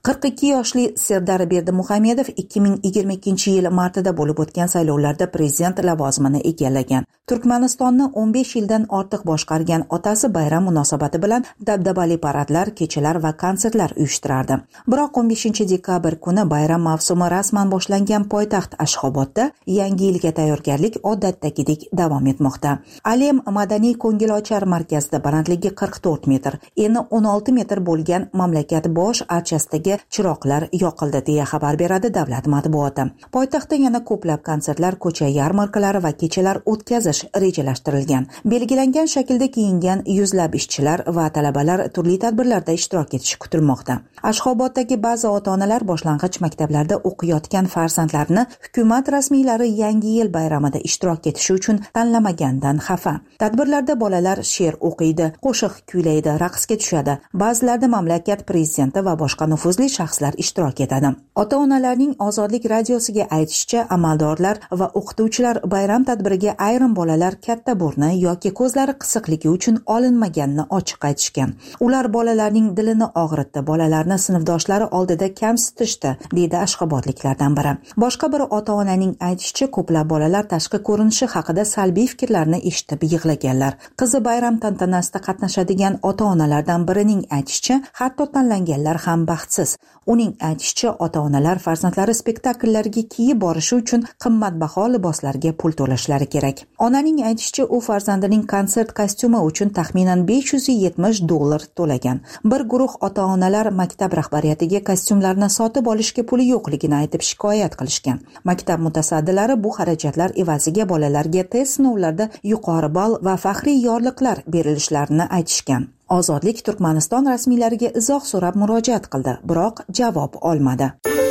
qirq ikki yoshli Serdar Berdimuhamedov ikki ming yigirma ikkinchi yil martida bo'lib o'tgan saylovlarda prezident lavozimini egallagan. Turkmanistonni o'n besh yildan ortiq boshqargan otasi bayram munosabati bilan dabdabali paradlar, kechalar va konsertlar uyushtirardi. Biroq o'n beshinchi dekabr kuni bayram mavsumi rasman boshlangan poytaxt Ashxobodda yangi yilga tayyorgarlik odatdagidek davom etmoqda. Alem madaniy ko'ngilochar markazida balandligi qirq to'rt metr, eni o'n olti metr bo'lgan mamlakat bosh archasidagi chiroqlar yoqildi deya xabar beradi davlat matbuoti. Poytaxtda yana ko'plab konsertlar, ko'cha yarmarkalari va kechalar o'tkazish rejalashtirilgan. Belgilangan shaklda kiyingan yuzlab ishchilar va talabalar turli tadbirlarda ishtirok etishi kutilmoqda. Ashxoboddagi ba'zi ota-onalar boshlang'ich maktablarda o'qiyotgan farzandlarini hukumat rasmiylari yangi yil bayramida ishtirok etishi uchun tanlamagandan xafa. Tadbirlarda bolalar she'r o'qiydi, qo'shiq kuylaydi, raqsga tushadi. Ba'zilarda mamlakat prezidenti va boshqa nufuzli shaxslar ishtirok etadi. Ota-onalarning Ozodlik radiosiga aytishicha, amaldorlar va o'qituvchilar bayram tadbiriga ayrim bolalar katta burni yoki ko'zlari qisiqligi uchun olinmaganini ochiq aytishgan. Ular bolalarning dilini og'ritdi, bolalarni sinfdoshlari oldida kamsitishdi, deydi ashxobodliklardan biri. Boshqa bir ota-onaning aytishicha, ko'plab bolalar tashqi ko'rinishi haqida salbiy fikrlarni eshitib yig'laganlar. Qizi bayram tantanasida qatnashadigan ota-onalardan birining aytishicha, hatto tanlanganlar ham baxtsiz. Uning aytishicha, ota-onalar farzandlari spektakllarga kiyib borishi uchun qimmatbaho liboslarga pul to'lashlari kerak. Onaning aytishicha, u farzandining konsert kostyumi uchun taxminan besh yuz yetmish dollar to'lagan. Bir guruh ota-onalar maktab rahbariyatiga kostyumlarni sotib olishga puli yo'qligini aytib shikoyat qilishgan. Maktab mutasaddilari bu xarajatlar evaziga bolalarga test sinovlarida yuqori ball va faxriy yorliqlar berilishlarini aytishgan. Ozodlik Turkmaniston rasmiylariga izoh so'rab murojaat qildi, biroq javob olmadi.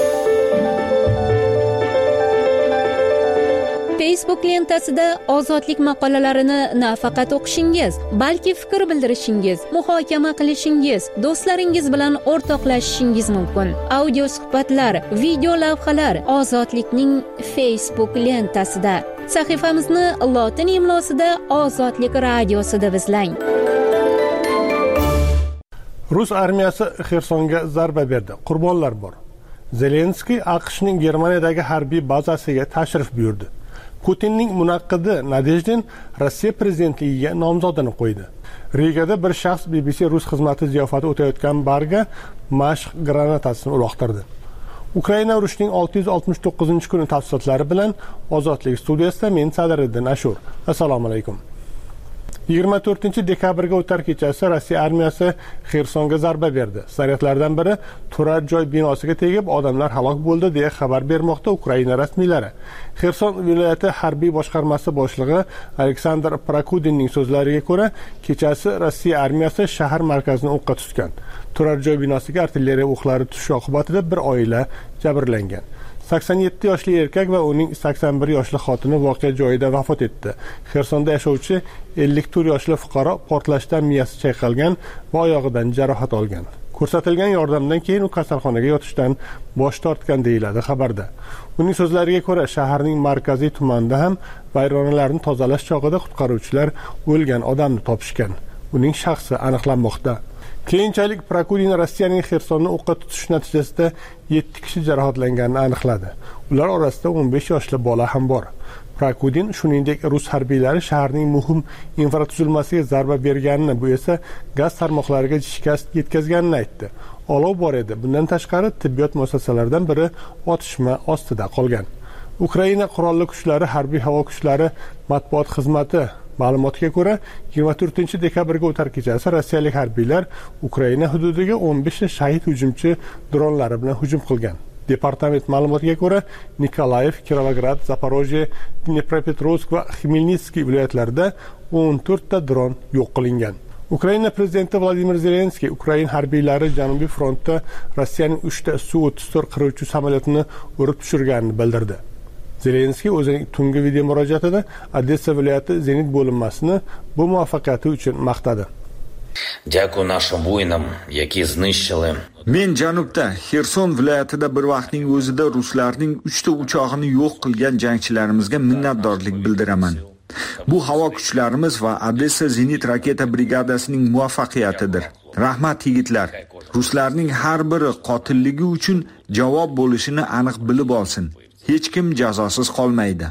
Facebook lentasida Ozodlik maqolalarini nafaqat o'qishingiz, balki fikr bildirishingiz, muhokama qilishingiz, do'stlaringiz bilan o'rtoqlashishingiz mumkin. Audio suhbatlar, video lavhalar Ozodlikning Facebook lentasida. Sahifamizni lotin imlosida Ozodlik radiosida izlang. Rus armiyasi Xersonga zarba berdi. Qurbonlar bor. Zelenskiy AQShning Germaniyadagi harbiy bazasiga tashrif buyurdi. Putinning munaqqidi Nadejdin Rossiya prezidentligiga nomzodini qo'ydi. Rigada bir shaxs B B C rus xizmati ziyofati o'tayotgan barga mashq granatasini uloqtirdi. Ukraina urushining olti yuz oltmish to'qqizinchi kuni tafsilotlari bilan Ozodlik studiyasida men Sadiriddin Ashur. Assalomu alaykum. yigirma to'rtinchi dekabrga o'tar kechasi Rossiya armiyasi Xersonga zarba berdi. Snaryadlardan biri turar joy binosiga tegib, odamlar halok bo'ldi deya xabar bermoqda Ukraina rasmiylari. Xerson viloyati harbiy boshqarmasi boshlig'i Aleksandr Prokudinning so'zlariga ko'ra, kechasi Rossiya armiyasi shahar markazini o'qqa tutgan. Turar joy binosiga artilleriya o'qlari tushishi oqibatida bir oila jabrlangan. sakson yetti yoshli erkak va uning sakson bir yoshli xotini voqea joyida vafot etdi. Xersonda yashovchi ellik to'rt yoshli fuqaro portlashdan miyasi chayqalgan va oyog'idan jarohat olgan. Ko'rsatilgan yordamdan keyin u kasalxonaga yotishdan bosh tortgan deyiladi xabarda. Uning so'zlariga ko'ra, shaharning markaziy tumanida ham vayronalarni tozalash chog'ida qutqaruvchilar o'lgan odamni topishgan. Uning shaxsi aniqlanmoqda. Keyinchalik Prokudin Rossiyaning Xersonni o'qqa tutish natijasida yetti kishi jarohatlanganini aniqladi. Ular orasida o'n besh yoshli bola ham bor. Prokudin shuningdek rus harbiylari shaharning muhim infratuzilmasiga zarba berganini, bu esa gaz tarmoqlariga shikast yetkazganini aytdi. Olov bor edi. Bundan tashqari tibbiyot muassasalaridan biri otishma ostida qolgan. Ukraina qurolli kuchlari harbiy havo kuchlari matbuot xizmati ma'lumotiga ko'ra, yigirma to'rtinchi dekabrga o'tar kechasi rossiyalik harbiylar Ukraina hududiga o'n besh shahid hujumchi dronlari bilan hujum qilgan. Departament ma'lumotiga ko'ra, Nikolayev, Kirovograd, Zaporojye, Dnepropetrovsk va Xmelnitskiy viloyatlarida o'n to'rtta dron yo'q qilingan. Ukraina prezidenti Vladimir Zelenskiy Ukraina harbiylari Janubiy frontda Rossiyaning uchta Su o'ttiz to'rt qiruvchi samolyotini urib tushirganini bildirdi. Zelenskiy o'zining tungi video murojaatida Odessa viloyati zenit bo'linmasini bu muvaffaqiyati uchun maqtadi. Men janubda Xerson viloyatida bir vaqtning o'zida ruslarning uchta uchog'ini yo'q qilgan jangchilarimizga minnatdorlik bildiraman. Bu havo kuchlarimiz va Odessa zenit raketa brigadasining muvaffaqiyatidir. Rahmat yigitlar. Ruslarning har biri qotilligi uchun javob bo'lishini aniq bilib olsin. Hech kim jazosiz qolmaydi.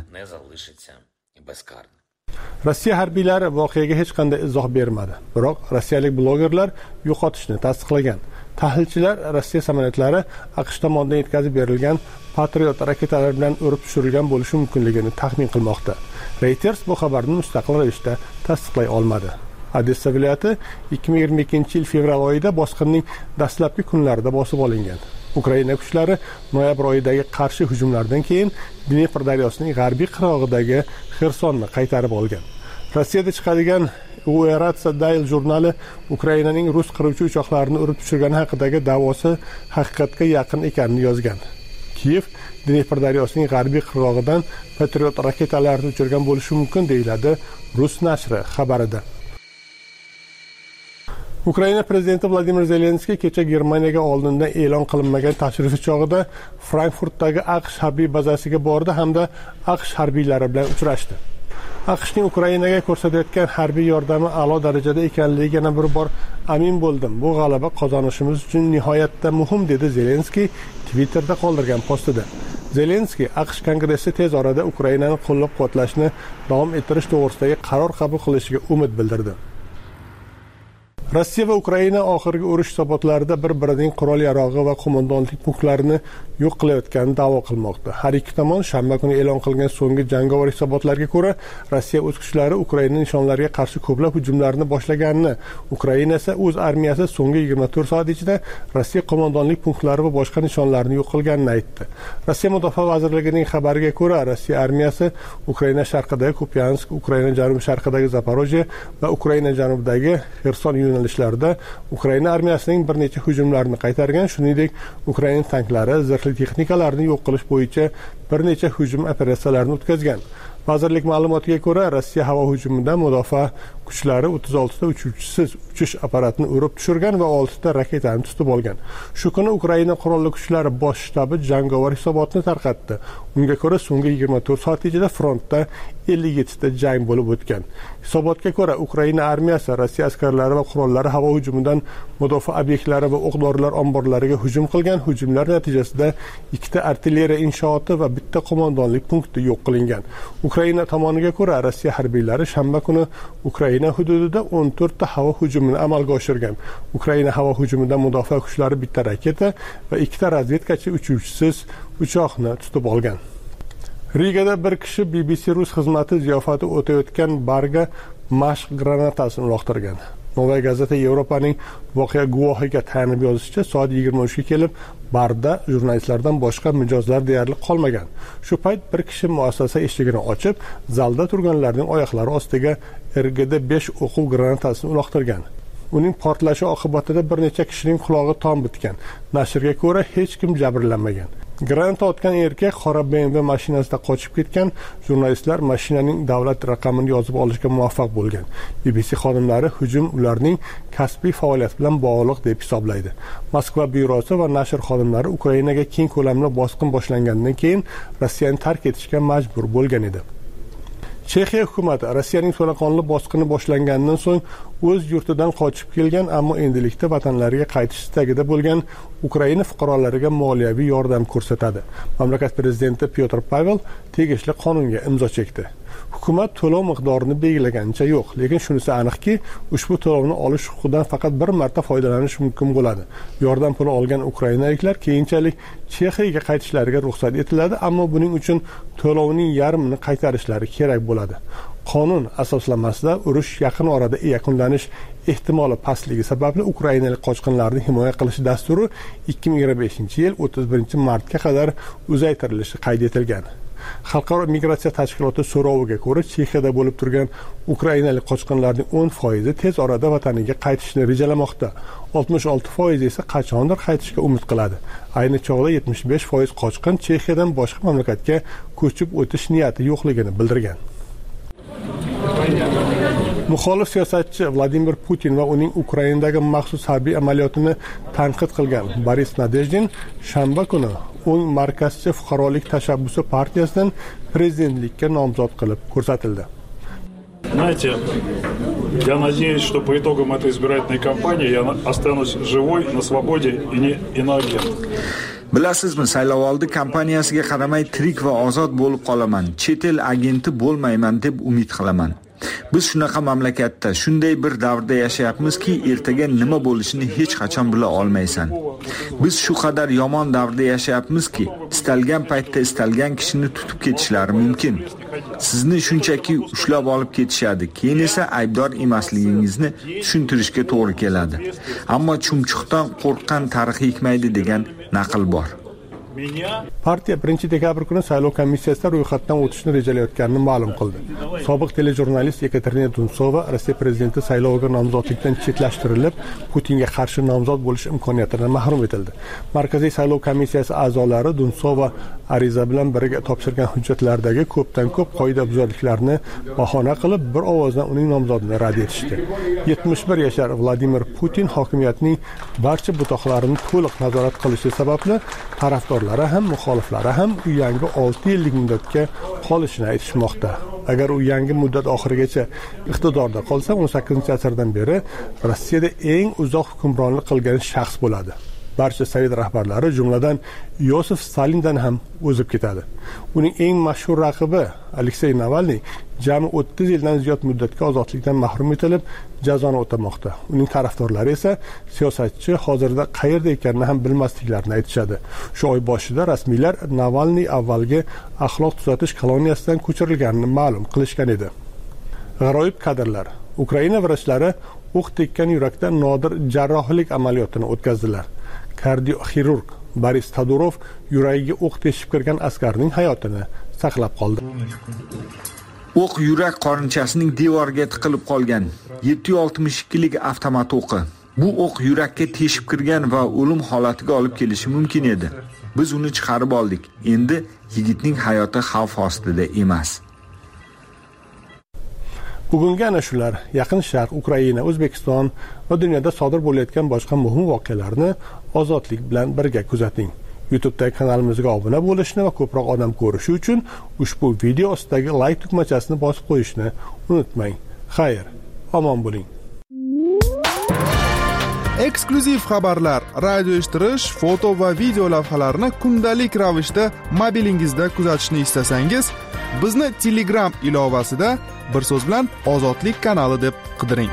Rossiya harbiylari voqeaga hech qanday izoh bermadi. Biroq rossiyalik blogerlar yo'qotishni tasdiqlagan. Tahlilchilar Rossiya samolyotlari AQSh tomonidan yetkazib berilgan Patriot raketalar bilan urib tushirilgan bo'lishi mumkinligini taxmin qilmoqda. Reuters bu xabarni mustaqil ravishda tasdiqlay olmadi. Odessa viloyati ikki ming yigirma ikkinchi yil fevral oyida bosqinning dastlabki kunlarida bosib olingan. Ukraina kuchlari noyabr oyidagi qarshi hujumlardan keyin Dnepr daryosining g'arbiy qirg'og'idagi Xersonni qaytarib olgan. Rossiyada chiqadigan Ueratsa Dail jurnali Ukrainaning rus qiruvchi uchoqlarini urib tushirgani haqidagi da'vosi haqiqatga yaqin ekanini yozgan. Kiyev Dnepr daryosining g'arbiy qirg'og'idan Patriot raketalarini uchirgan bo'lishi mumkin deyiladi rus nashri xabarida. Ukraina prezidenti Vladimir Zelenskiy kecha Germaniyaga oldindan e'lon qilinmagan tashrifi chog'ida Frankfurtdagi AQSh harbiy bazasiga bordi hamda AQSh harbiylari bilan uchrashdi. AQShning Ukrainaga ko'rsatayotgan harbiy yordami a'lo darajada ekanligiga yana bir bor amin bo'ldim. Bu g'alaba qozonishimiz uchun nihoyatda muhim, dedi Zelenskiy Twitterda qoldirgan postida. Zelenskiy AQSh kongressi tez orada Ukrainani qo'llab-quvvatlashni davom ettirish to'g'risidagi qaror qabul qilishiga umid bildirdi. Rossiya va Ukraina oxirgi urush hisobotlarida bir-birining qurol-yarog'i va qo'mondonlik punktlarini yo'q qilayotganini da'vo qilmoqda. Har ikki tomon shanba kuni e'lon qilgan so'nggi jangovar hisobotlarga ko'ra, Rossiya o'z kuchlari Ukraina nishonlariga qarshi ko'plab hujumlarni boshlaganini, Ukraina esa o'z armiyasi so'nggi yigirma to'rt soat ichida Rossiya qo'mondonlik punktlari va boshqa nishonlarni yo'q qilganini aytdi. Rossiya mudofaa vazirligining xabariga ko'ra, Rossiya armiyasi Ukraina sharqidagi Kupiansk, Ukraina janubi-sharqidagi Zaporojye va Ukraina janubidagi Xerson yo'nalishlarida Ukraina armiyasining bir necha hujumlarini qaytargan, shuningdek Ukraina tanklari, zirhli texnikalarni yo'q qilish bo'yicha bir necha hujum operatsiyalarini o'tkazgan. Vazirlik ma'lumotiga ko'ra, Rossiya havo hujumida mudofaa kuchlari o'ttiz olti ta uchuvchisiz uchish apparatini urib tushirgan va olti ta raketani tutib olgan. Shu kuni Ukraina qurolli kuchlari bosh shtabi jangovar hisobotni tarqatdi. Unga ko'ra, so'nggi yigirma to'rt soat ichida frontda ellik yetti ta jang bo'lib o'tgan. Hisobotga ko'ra, Ukraina armiyasi Rossiya askarlari va qurollari havo hujumidan mudofaa obyektlari va o'q-dorilar omborlariga hujum qilgan. Hujumlar natijasida ikkita artilleriya inshooti va bitta qo'mondonlik punkti yo'q qilingan. Ukraina tomoniga ko'ra, Rossiya harbiylari shanba kuni Ukraina hududida o'n to'rt ta havo hujumini amalga oshirgan. Ukraina havo hujumidan mudofaa kuchlari bitta raketa va ikkita razvedkachi uchuvchisiz uchoqni tutib olgan. Rigada bir kishi B B C rus xizmati ziyofati o'tayotgan barga mashq granatasini uloqtirgan. Novaya gazeta Yevropaning voqea guvohiga tayanib yozishicha, soat yigirma uchga kelib barda jurnalistlardan boshqa mijozlar deyarli qolmagan. Shu payt bir kishi muassasa eshigini ochib, zalda turganlarning oyoqlari ostiga R G D besh o'quv granatasini uloqtirgan. Uning portlashi oqibatida bir necha kishining qulog'i tom bitgan. Nashrga ko'ra, hech kim jabrlanmagan. Granata otgan erkak qora B M W mashinasida qochib ketgan. Jurnalistlar mashinaning davlat raqamini yozib olishga muvaffaq bo'lgan. B B C xodimlari hujum ularning kasbiy faoliyat bilan bog'liq deb hisoblaydi. Moskva byurosi va nashr xodimlari Ukrainaga keng ko'lamli bosqin boshlangandan keyin Rossiyani tark etishga majbur bo'lgan edi. Chexiya hukumati Rossiyaning to'laqonli bosqini boshlangandan so'ng o'z yurtidan qochib kelgan, ammo endilikda vatanlariga qaytish istagida bo'lgan Ukraina fuqarolariga moliyaviy yordam ko'rsatadi. Mamlakat prezidenti Pyotr Pavel tegishli qonunga imzo chekdi. Hukumat to'lov miqdorini belgilaganicha yo'q, lekin shunisi aniqki, ushbu to'lovni olish huquqidan faqat bir marta foydalanish mumkin bo'ladi. Yordam puli olgan ukrainaliklar keyinchalik Chexiyaga qaytishlariga ruxsat etiladi, ammo buning uchun to'lovning yarmini qaytarishlari kerak bo'ladi. Qonun asoslamasida urush yaqin orada yakunlanish ehtimoli pastligi sababli ukrainalik qochqinlarni himoya qilish dasturi ikki ming yigirma beshinchi yil o'ttiz birinchi martga qadar uzaytirilishi qayd etilgan. Xalqaro migratsiya tashkiloti so'roviga ko'ra, Chexiyada bo'lib turgan ukrainalik qochqinlarning o'n foizi tez orada vataniga qaytishni rejalamoqda. oltmish olti foiz esa qachondir qaytishga umid qiladi. Ayni chog'da yetmish besh foiz qochqin Chexiyadan boshqa mamlakatga ko'chib o'tish niyati yo'qligini bildirgan. Muxolif siyosatchi Vladimir Putin va uning Ukrainadagi maxsus harbiy amaliyotini tanqid qilgan Boris Nadezhdin shanba kuni o'ng markazchi fuqarolik tashabbusi partiyasidan prezidentlikka nomzod qilib ko'rsatildi. Знаете, Я надеюсь, что по итогам этой избирательной кампании я останусь живой, на свободе и не иноагент. Bilasizmi, saylovoldi kampaniyasiga qaramay tirik va ozod bo'lib qolaman, chet el agenti bo'lmayman deb umid qilaman. Biz shunaqa mamlakatda, shunday bir davrda yashayapmizki, ertaga nima bo'lishini hech qachon bila olmaysan. Biz shu qadar yomon davrda yashayapmizki, istalgan paytda istalgan kishini tutib ketishlari mumkin. Sizni shunchaki ushlab olib ketishadi, keyin esa aybdor emasligingizni tushuntirishga to'g'ri keladi. Ammo chumchuqdan qo'rqqan tarix yekmaydi degan naql bor. Partiya birinchi dekabr kuni saylov komissiyasida ro'yxatdan o'tishni rejalayotganini ma'lum qildi. Sobiq telejurnalist Yekaterina Dunsova Rossiya prezidenti sayloviga nomzodlikdan chetlashtirilib, Putinga qarshi nomzod bo'lish imkoniyatidan mahrum etildi. Markaziy saylov komissiyasi a'zolari Dunsova ariza bilan birga topshirgan hujjatlardagi ko'pdan ko'p qoidabuzarliklarni bahona qilib, bir ovozdan uning nomzodini rad etishdi. yetmish bir yashar Vladimir Putin hokimiyatning barcha butoqlarini to'liq nazorat qilishi sababli tarafdorlari ham muxoliflari ham u yangi olti yillik muddatga qolishini aytishmoqda. Agar u yangi muddat oxirigacha iqtidorda qolsa, o'n sakkizinchi asrdan beri Rossiyada eng uzoq hukmronlik qilgan shaxs bo'ladi. Barcha sovet rahbarlari, jumladan Yosif Stalindan ham o'zib ketadi. Uning eng mashhur raqibi Aleksey Navalniy jami o'ttiz yildan ziyod muddatga ozodlikdan mahrum etilib, jazoni o'tamoqda. Uning tarafdorlari esa siyosatchi hozirda qayerda ekanini ham bilmasliklarini aytishadi. Shu oy boshida rasmiylar Navalniy avvalgi axloq tuzatish koloniyasidan ko'chirilganini ma'lum qilishgan edi. G'aroyib kadrlar. Ukraina vrachlari o'q tekkan yurakda nodir jarrohlik amaliyotini o'tkazdilar. Kardioxirurg Boris Todorov yuragiga o'q teshib kirgan askarning hayotini saqlab qoldi. O'q yurak qorinchasining devoriga tiqilib qolgan yetti yuz oltmish ikki lik avtomat o'qi. Bu o'q yurakka teshib kirgan va o'lim holatiga olib kelishi mumkin edi. Biz uni chiqarib oldik. Endi yigitning hayoti xavf ostida emas. Bugungi ana shular Yaqin Sharq, Ukraina, O'zbekiston va dunyoda sodir bo'layotgan boshqa muhim voqealarni ozodlik bilan birga kuzating. YouTube'dagi kanalimizga obuna bo'lishni va ko'proq odam ko'rishi uchun ushbu video ostidagi like tugmachasini bosib qo'yishni unutmang. Xayr, omon bo'ling. Eksklyuziv xabarlar, radio eshittirish, foto va video lavhalarni kundalik ravishda mobilingizda kuzatishni istasangiz, bizni Telegram ilovasida bir so'z bilan Ozodlik kanali deb qidiring.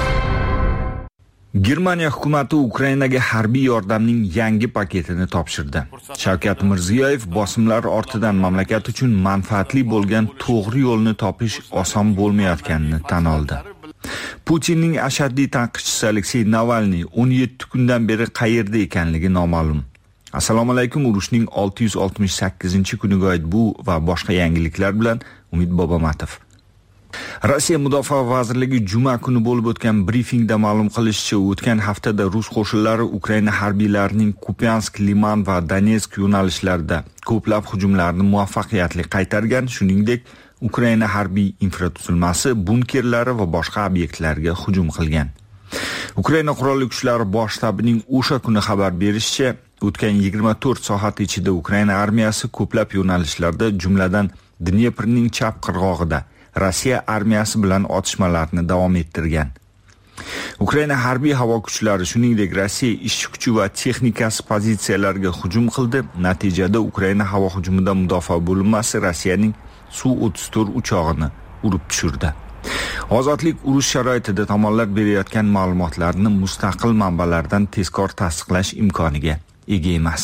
Germaniya hukumati Ukrainaga harbiy yordamning yangi paketini topshirdi. Shavkat Mirziyoyev bosimlar ortidan mamlakat uchun manfaatli bo'lgan to'g'ri yo'lni topish oson bo'lmayotganini tan oldi. Putinning ashaddiy tanqidchisi Aleksey Navalniy o'n yetti kundan beri qayerda ekanligi noma'lum. Assalomu alaykum, urushning olti yuz oltmish sakkizinchi kuniga oid bu va boshqa yangiliklar bilan Umid Bobomatov. Rossiya Mudofaa vazirligi juma kuni bo'lib o'tgan brifingda ma'lum qilishicha, o'tgan haftada rus qo'shinlari Ukraina harbiylarining Kupiansk, Liman va Donetsk yo'nalishlarida ko'plab hujumlarni muvaffaqiyatli qaytargan, shuningdek, Ukraina harbiy infratuzilmasi, bunkerlari va boshqa obyektlarga hujum qilgan. Ukraina qurolli kuchlari bosh shtabining o'sha kuni xabar berishicha, o'tgan yigirma to'rt soat ichida Ukraina armiyasi ko'plab yo'nalishlarda, jumladan Dneprning chap qirg'og'ida Rossiya armiyasi bilan otishmalarni davom ettirgan. Ukraina harbiy havo kuchlari, shuningdek, Rossiya ishchi kuchi va texnikasi pozitsiyalariga hujum qildi. Natijada Ukraina havo hujumida mudofaa bo'linmasi Rossiyaning Su o'ttiz to'rt uchog'ini urib tushirdi. Ozodlik urush sharoitida tomonlar berayotgan ma'lumotlarni mustaqil manbalardan tezkor tasdiqlash imkoniga ega emas.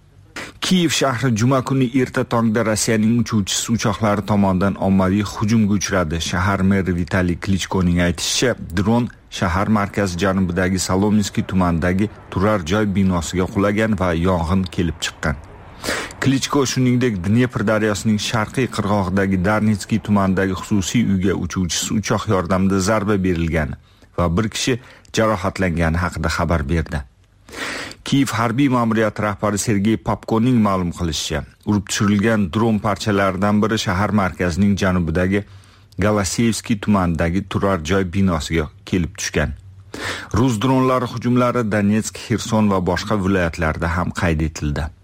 Kiyev shahri juma kuni erta tongda Rossiyaning uchuvchisiz uchoqlari tomonidan ommaviy hujumga uchradi. Shahar meri Vitaliy Klichkoning aytishicha, dron shahar markazi janubidagi Salominskiy tumanidagi turar joy binosiga qulagan va yong'in kelib chiqqan. Klichko shuningdek Dnepr daryosining sharqiy qirg'og'idagi Darnitskiy tumanidagi xususiy uyga uchuvchisiz uchoq yordamida zarba berilgani va bir kishi jarohatlangani haqida xabar berdi. Kiyev harbiy ma'muriyati rahbari Sergey Popkoning ma'lum qilishicha, urib tushirilgan dron parchalaridan biri shahar markazining janubidagi Galasevskiy tumanidagi turar joy binosiga kelib tushgan. Rus dronlari hujumlari Donetsk, Xerson va boshqa viloyatlarda ham qayd etildi.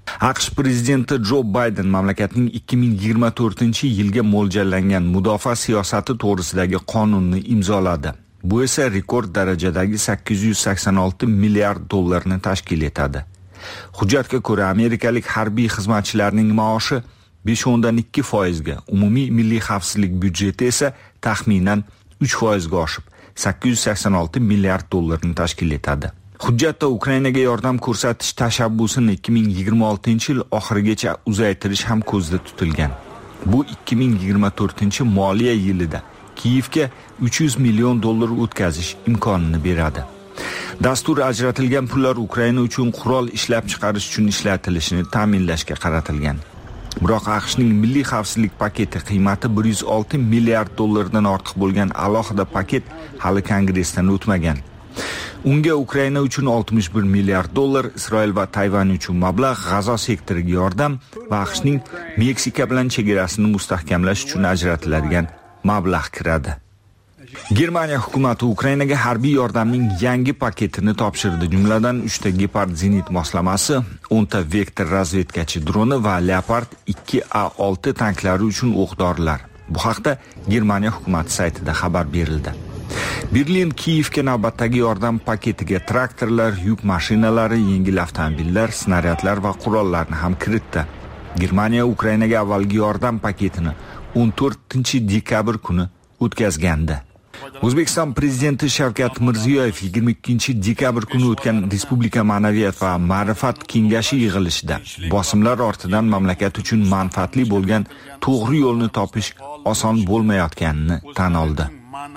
AQSh prezidenti Jo Bayden mamlakatning ikki ming yigirma to'rtinchi yilga mo'ljallangan mudofaa siyosati to'g'risidagi qonunni imzoladi. Bu esa rekord darajadagi sakkiz yuz sakson olti milliard dollarni tashkil etadi. Hujjatga ko'ra amerikalik harbiy xizmatchilarning maoshi besh o'ndan ikki foizga, umumiy milliy xavfsizlik byudjeti esa taxminan uch foizga oshib, sakkiz yuz sakson olti milliard dollarni tashkil etadi. Hujjatda Ukrainaga yordam ko'rsatish tashabbusini ikki ming yigirma oltinchi yil oxirigacha uzaytirish ham ko'zda tutilgan. Bu ikki ming yigirma to'rtinchi moliya yilida Kiyevga uch yuz million dollar o'tkazish imkonini beradi. Dastur ajratilgan pullar Ukraina uchun qurol ishlab chiqarish uchun ishlatilishini ta'minlashga qaratilgan. Biroq AQShning milliy xavfsizlik paketi qiymati bir yuz olti milliard dollardan ortiq bo'lgan alohida paket hali Kongressdan o'tmagan. Unga Ukraina uchun oltmish bir milliard dollar, Isroil va Tayvan uchun mablag', G'azo sektoriga yordam va AQShning Meksika bilan chegarasini mustahkamlash uchun ajratiladigan mablag' kiradi. Germaniya hukumati Ukrainaga harbiy yordamning yangi paketini topshirdi. Jumladan uchta Gepard zenit moslamasi, o'nta Vektor razvedkachi droni va Leopard ikki A olti tanklari uchun o'q-dorilar. Bu haqda Germaniya hukumati saytida xabar berildi. Berlin Kiyevga navbatdagi yordam paketiga traktorlar, yuk mashinalari, yengil avtomobillar, snaryadlar va qurollarni ham kiritdi. Germaniya Ukrainaga avvalgi yordam paketini o'n to'rtinchi dekabr kuni o'tkazgandi. O'zbekiston prezidenti Shavkat Mirziyoyev yigirma ikkinchi dekabr kuni o'tgan Respublika ma'naviyat va ma'rifat kengashi yig'ilishida bosimlar ortidan mamlakat uchun manfaatli bo'lgan to'g'ri yo'lni topish oson bo'lmayotganini tan oldi.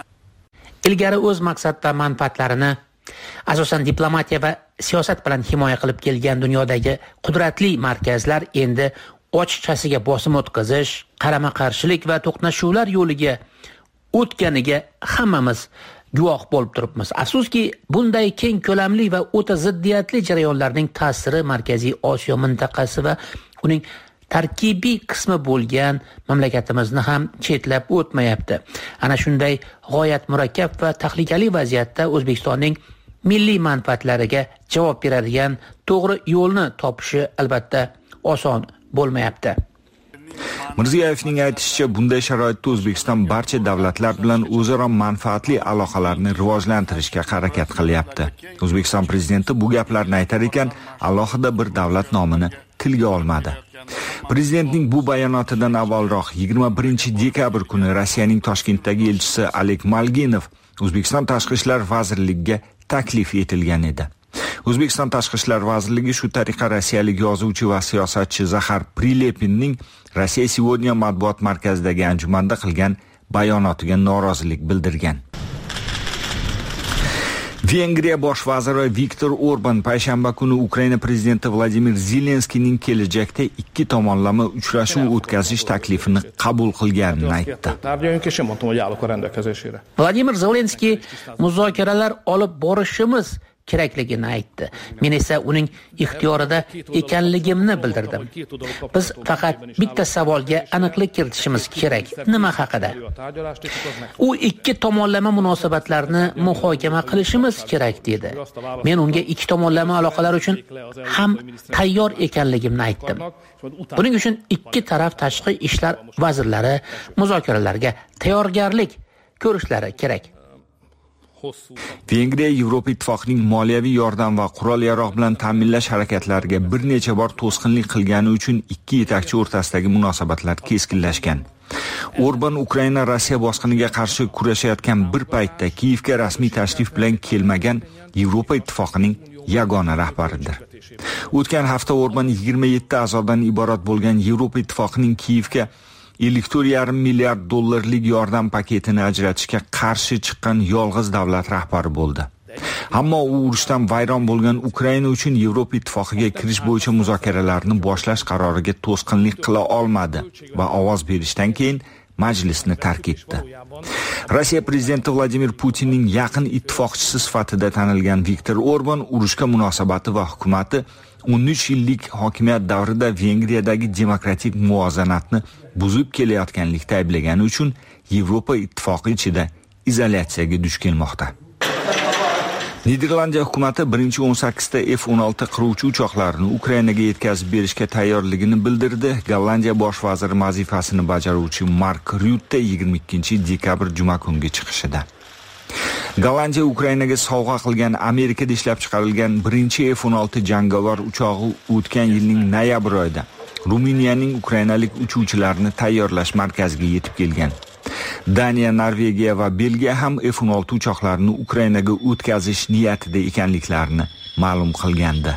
Ilgari o'z maqsad va manfaatlarini asosan diplomatiya va siyosat bilan himoya qilib kelgan dunyodagi qudratli markazlar endi ochiqchasiga bosim o'tkazish, qarama-qarshilik va to'qnashuvlar yo'liga o'tganiga hammamiz guvoh bo'lib turibmiz. Afsuski, bunday keng ko'lamli va o'ta ziddiyatli jarayonlarning ta'siri Markaziy Osiyo mintaqasi va uning tarkibiy qismi bo'lgan mamlakatimizni ham chetlab o'tmayapti. Ana shunday g'oyat murakkab va tahlikali vaziyatda O'zbekistonning milliy manfaatlariga javob beradigan to'g'ri yo'lni topishi albatta oson bo'lmayapti. Mirziyoyevning aytishicha, bunday sharoitda O'zbekiston barcha davlatlar bilan o'zaro manfaatli aloqalarni rivojlantirishga harakat qilyapti. O'zbekiston prezidenti bu gaplarni aytar ekan, alohida bir davlat nomini tilga olmadi. Prezidentning bu bayonotidan avvalroq yigirma birinchi dekabr kuni Rossiyaning Toshkentdagi elchisi Oleg Malginov O'zbekiston Tashqi ishlar vazirligiga taklif etilgan edi. O'zbekiston Tashqi ishlar vazirligi shu tariqa rossiyalik yozuvchi va siyosatchi Zaxar Prilepinning Rossiya Сегодня matbuot markazidagi anjumanda qilgan bayonotiga norozilik bildirgan. Vengriya bosh vaziri Viktor Orban payshanba kuni Ukraina prezidenti Vladimir Zelenskiyning kelajakda ikki tomonlama uchrashuv o'tkazish taklifini qabul qilganini aytdi. Vladimir Zelenskiy muzokaralar olib borishimiz kerakligini aytdi. Men esa uning ixtiyorida ekanligimni bildirdim. Biz faqat bitta savolga aniqlik kiritishimiz kerak. Nima haqida? U ikki tomonlama munosabatlarni muhokama qilishimiz kerak dedi. Men unga ikki tomonlama aloqalar uchun ham tayyor ekanligimni aytdim. Buning uchun ikki taraf tashqi ishlar vazirlari muzokaralarga tayyorgarlik ko'rishlari kerak. Vengriya Yevropa Ittifoqining moliyaviy yordam va qurol-yarog' bilan ta'minlash harakatlariga bir necha bor to'sqinlik qilgani uchun ikki yetakchi o'rtasidagi munosabatlar keskinlashgan. Orban Ukraina Rossiya bosqiniga qarshi kurashayotgan bir paytda Kiyevga rasmiy tashrif bilan kelmagan Yevropa Ittifoqining yagona rahbaridir. O'tgan hafta Orban yigirma yetti a'zodan iborat bo'lgan Yevropa Ittifoqining Kiyevga ellik to'rt yarim milliard dollarlik yordam paketini ajratishga qarshi chiqqan yolg'iz davlat rahbari bo'ldi. Ammo u urushdan vayron bo'lgan Ukraina uchun Yevropa Ittifoqiga kirish bo'yicha muzokaralarni boshlash qaroriga to'sqinlik qila olmadi va ovoz berishdan keyin majlisni tark etdi. Rossiya prezidenti Vladimir Putinning yaqin ittifoqchisi sifatida tanilgan Viktor Orban urushga munosabati va hukumati o'n uch yillik hokimiyat davrida Vengriyadagi demokratik muvozanatni buzib kelayotganlikda ayblagani uchun Yevropa Ittifoqi ichida izolyatsiyaga duch kelmoqda. Niderlandiya hukumati birinchi o'n sakkizta F o'n olti qiruvchi uchoqlarini Ukrainaga yetkazib berishga tayyorligini bildirdi. Gollandiya bosh vaziri vazifasini bajaruvchi Mark Rutte yigirma ikkinchi dekabr juma kungi chiqishida Gollandiya Ukrainaga sovg'a qilgan Amerikada ishlab chiqarilgan birinchi F o'n olti jangovar uchog'i o'tgan yilning noyabr oyida Ruminiyaning ukrainalik uchuvchilarni tayyorlash markaziga yetib kelgan. Daniya, Norvegiya va Belgiya ham F o'n olti uchoqlarini Ukrainaga o'tkazish niyatida ekanliklarini ma'lum qilgandi.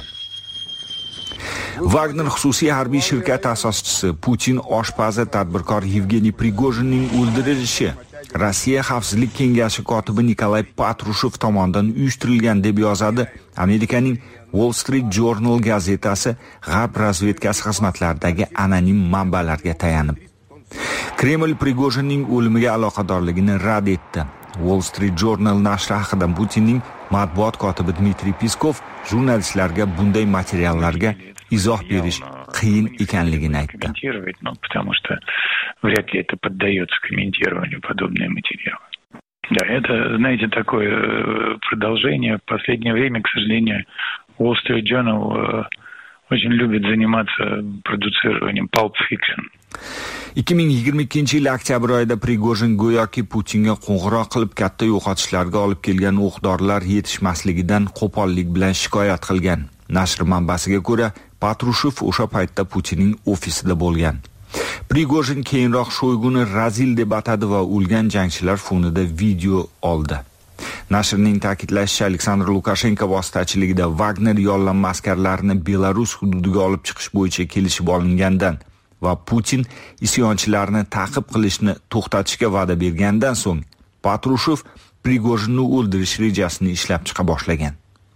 Wagner xususiy harbiy shirkati asoschisi Putin oshpazi tadbirkor Yevgeniy Prigojinning o'ldirilishi Rossiya Xavfsizlik kengashi kotibi Nikolay Patrushev tomonidan uyushtirilgan deb yozadi Amerikaning Wall Street Journal gazetasi G'arb razvedkasi xizmatlaridagi anonim manbalarga tayanib. Kreml Prigojinning o'limiga aloqadorligini rad etdi. Wall Street Journal nashri haqida Putinning matbuot kotibi Dmitriy Peskov jurnalistlarga bunday materiallarga izoh berish qiyin ekanligini aytdi. Потому что вряд ли это поддается комментированию подобные материалы. Да, это, знаете, такое продолжение. В последнее время, к сожалению, Wall Street Journal очень любит заниматься продуцированием pulp fiction. ikki ming yigirma ikkinchi yil oktyabr oyida Prigojin go'yoki Putinga qo'ng'iroq qilib katta yo'qotishlarga olib kelgan o'q-dorilar yetishmasligidan qo'pollik bilan shikoyat qilgan. Nashr manbasiga ko'ra, Patrushev o'sha paytda Putinning ofisida bo'lgan. Prigojin keyinroq Shoyguni razil deb atadi va o'lgan jangchilar fonida video oldi. Nashrning ta'kidlashicha, Aleksandr Lukashenko vositachiligida Wagner yollanma askarlarini Belarus hududiga olib chiqish bo'yicha kelishib olingandan va Putin isyonchilarni ta'qib qilishni to'xtatishga va'da bergandan so'ng Patrushev Prigojinni o'ldirish rejasini ishlab chiqa boshlagan.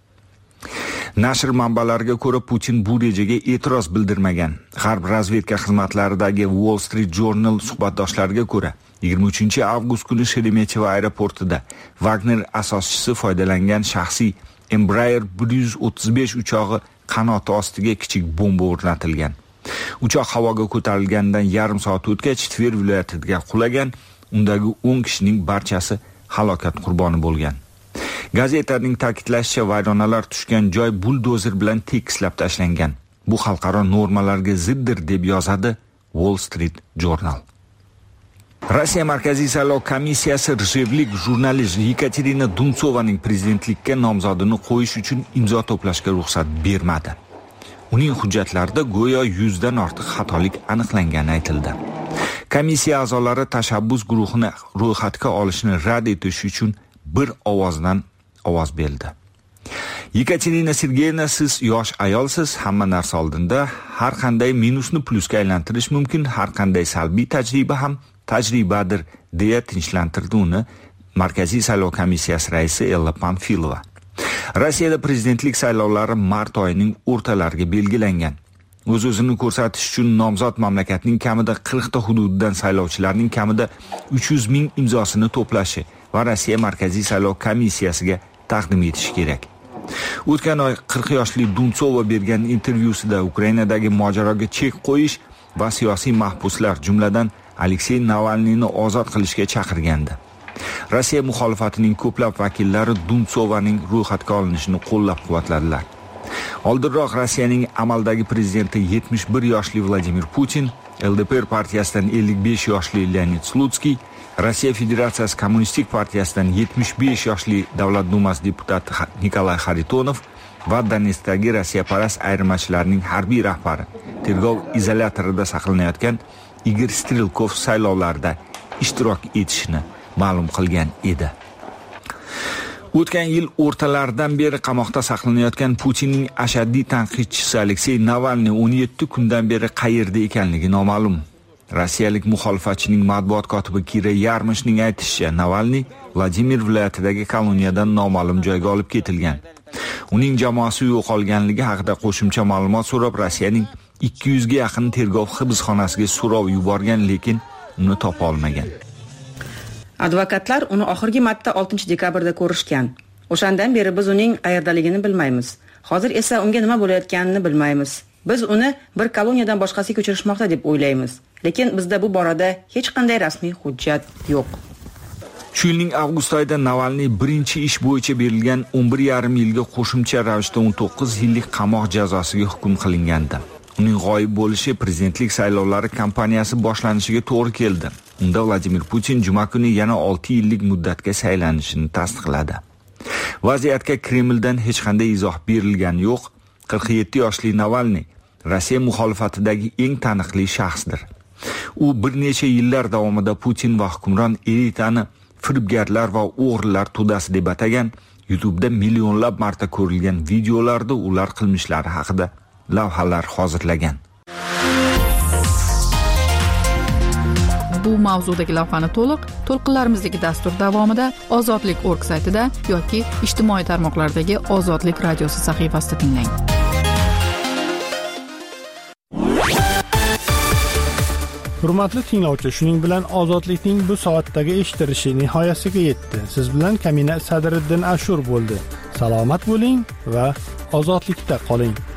Nashr manbalariga ko'ra, Putin bu rejaga e'tiroz bildirmagan. G'arb razvedka xizmatlaridagi Wall Street Journal suhbatdoshlariga ko'ra, yigirma uchinchi avgust kuni Sheremetyevo aeroportida Wagner asoschisi foydalangan shaxsiy Embraer bir yuz o'ttiz besh uchog'i qanoti ostiga kichik bomba o'rnatilgan. Uchoq havoga ko'tarilgandan yarim soat o'tgach Tver viloyatiga qulagan. Undagi o'n kishining barchasi halokat qurboni bo'lgan. Gazetaning ta'kidlashicha, vayronalar tushgan joy buldozer bilan tekislab tashlangan. Bu xalqaro normalarga ziddir deb yozadi Wall Street Journal. Rossiya Markaziy saylov komissiyasi Rjevlik jurnalist Yekaterina Duntsovaning prezidentlikka nomzodini qo'yish uchun imzo to'plashga ruxsat bermadi. Uning hujjatlarida go'yo yuzdan ortiq xatolik aniqlangani aytildi. Komissiya a'zolari tashabbus guruhini ro'yxatga olishni rad etish uchun bir ovozdan ovoz berdi. Yekaterina Sergeyevna, siz yosh ayolsiz, hamma narsa oldinda, har qanday minusni plusga aylantirish mumkin, har qanday salbiy tajriba ham tajribadir, deya tinchlantirdi uni Markaziy saylov komissiyasi raisi Ella Panfilova. Rossiyada prezidentlik saylovlari mart oyining o'rtalariga belgilangan. O'z-o'zini ko'rsatish uchun nomzod mamlakatning kamida qirq ta hududidan saylovchilarning kamida uch yuz ming imzosini to'plashi va Rossiya Markaziy saylov komissiyasiga taqdim etish kerak. O'tgan oy qirq yoshli Duntsova bergan intervyusida Ukrainadagi mojaroga chek qo'yish va siyosiy mahbuslar, jumladan Aleksey Navalniyni ozod qilishga chaqirgandi. Rossiya muxolifatining ko'plab vakillari Duntsovaning ro'yxatga olinishini qo'llab-quvvatladilar. Oldinroq Rossiyaning amaldagi prezidenti yetmish bir yoshli Vladimir Putin, L D P R partiyasidan ellik besh yoshli Leonid Slutsky, Rossiya Federatsiyasi Kommunistik partiyasidan yetmish besh yoshli Davlat dumasi deputati Nikolay Xaritonov va Donetskdagi Rossiyaparast ayirmachilarning harbiy rahbari, tergov izolyatorida saqlanayotgan Igor Strelkov saylovlarda ishtirok etishini ma'lum qilgan edi. O'tgan yil o'rtalaridan beri qamoqda saqlanayotgan Putinning ashaddiy tanqidchisi Aleksey Navalniy o'n yetti kundan beri qayerda ekanligi noma'lum. Rossiyalik muxolifatchining matbuot kotibi Kira Yarmishning aytishicha, Navalniy Vladimir viloyatidagi koloniyadan noma'lum joyga olib ketilgan. Uning jamoasi yo'qolganligi haqida qo'shimcha ma'lumot so'rab Rossiyaning ikki yuz ga yaqin tergov hibsxonasiga so'rov yuborgan, lekin uni topa olmagan. Advokatlar uni oxirgi marta oltinchi dekabrda ko'rishgan. O'shandan beri biz uning qayerdaligini bilmaymiz. Hozir esa unga nima bo'layotganini bilmaymiz. Biz uni bir koloniyadan boshqasiga ko'chirishmoqda deb o'ylaymiz. Lekin bizda bu borada hech qanday rasmiy hujjat yo'q. Shu yilning avgust oyida Navalniy birinchi ish bo'yicha berilgan o'n bir yarim yilga qo'shimcha ravishda o'n to'qqiz yillik qamoq jazosiga hukm qilingandi. Uning g'oyib bo'lishi prezidentlik saylovlari kampaniyasi boshlanishiga to'g'ri keldi. Unda Vladimir Putin juma kuni yana olti yillik muddatga saylanishini tasdiqladi. Vaziyatga Kremldan hech qanday izoh berilgani yo'q. qirq yetti yoshli Navalniy Rossiya muxolifatidagi eng taniqli shaxsdir. U bir necha yillar davomida Putin va hukmron elitani firibgarlar va o'g'rilar to'dasi deb atagan, YouTube'da millionlab marta ko'rilgan videolarda ular qilmishlari haqida lavhalar hozirlagan. Bu mavzudagi lavhani to'liq to'lqinlarimizdagi dastur davomida ozodlik точка org saytida yoki ijtimoiy tarmoqlardagi Ozodlik radiosi sahifasida tinglang. Hurmatli tinglovchi, shuning bilan Ozodlikning bu soatdagi eshitilishi nihoyasiga yetdi. Siz bilan Kamina Sadriddin Ashur bo'ldi. Salomat bo'ling va ozodlikda qoling.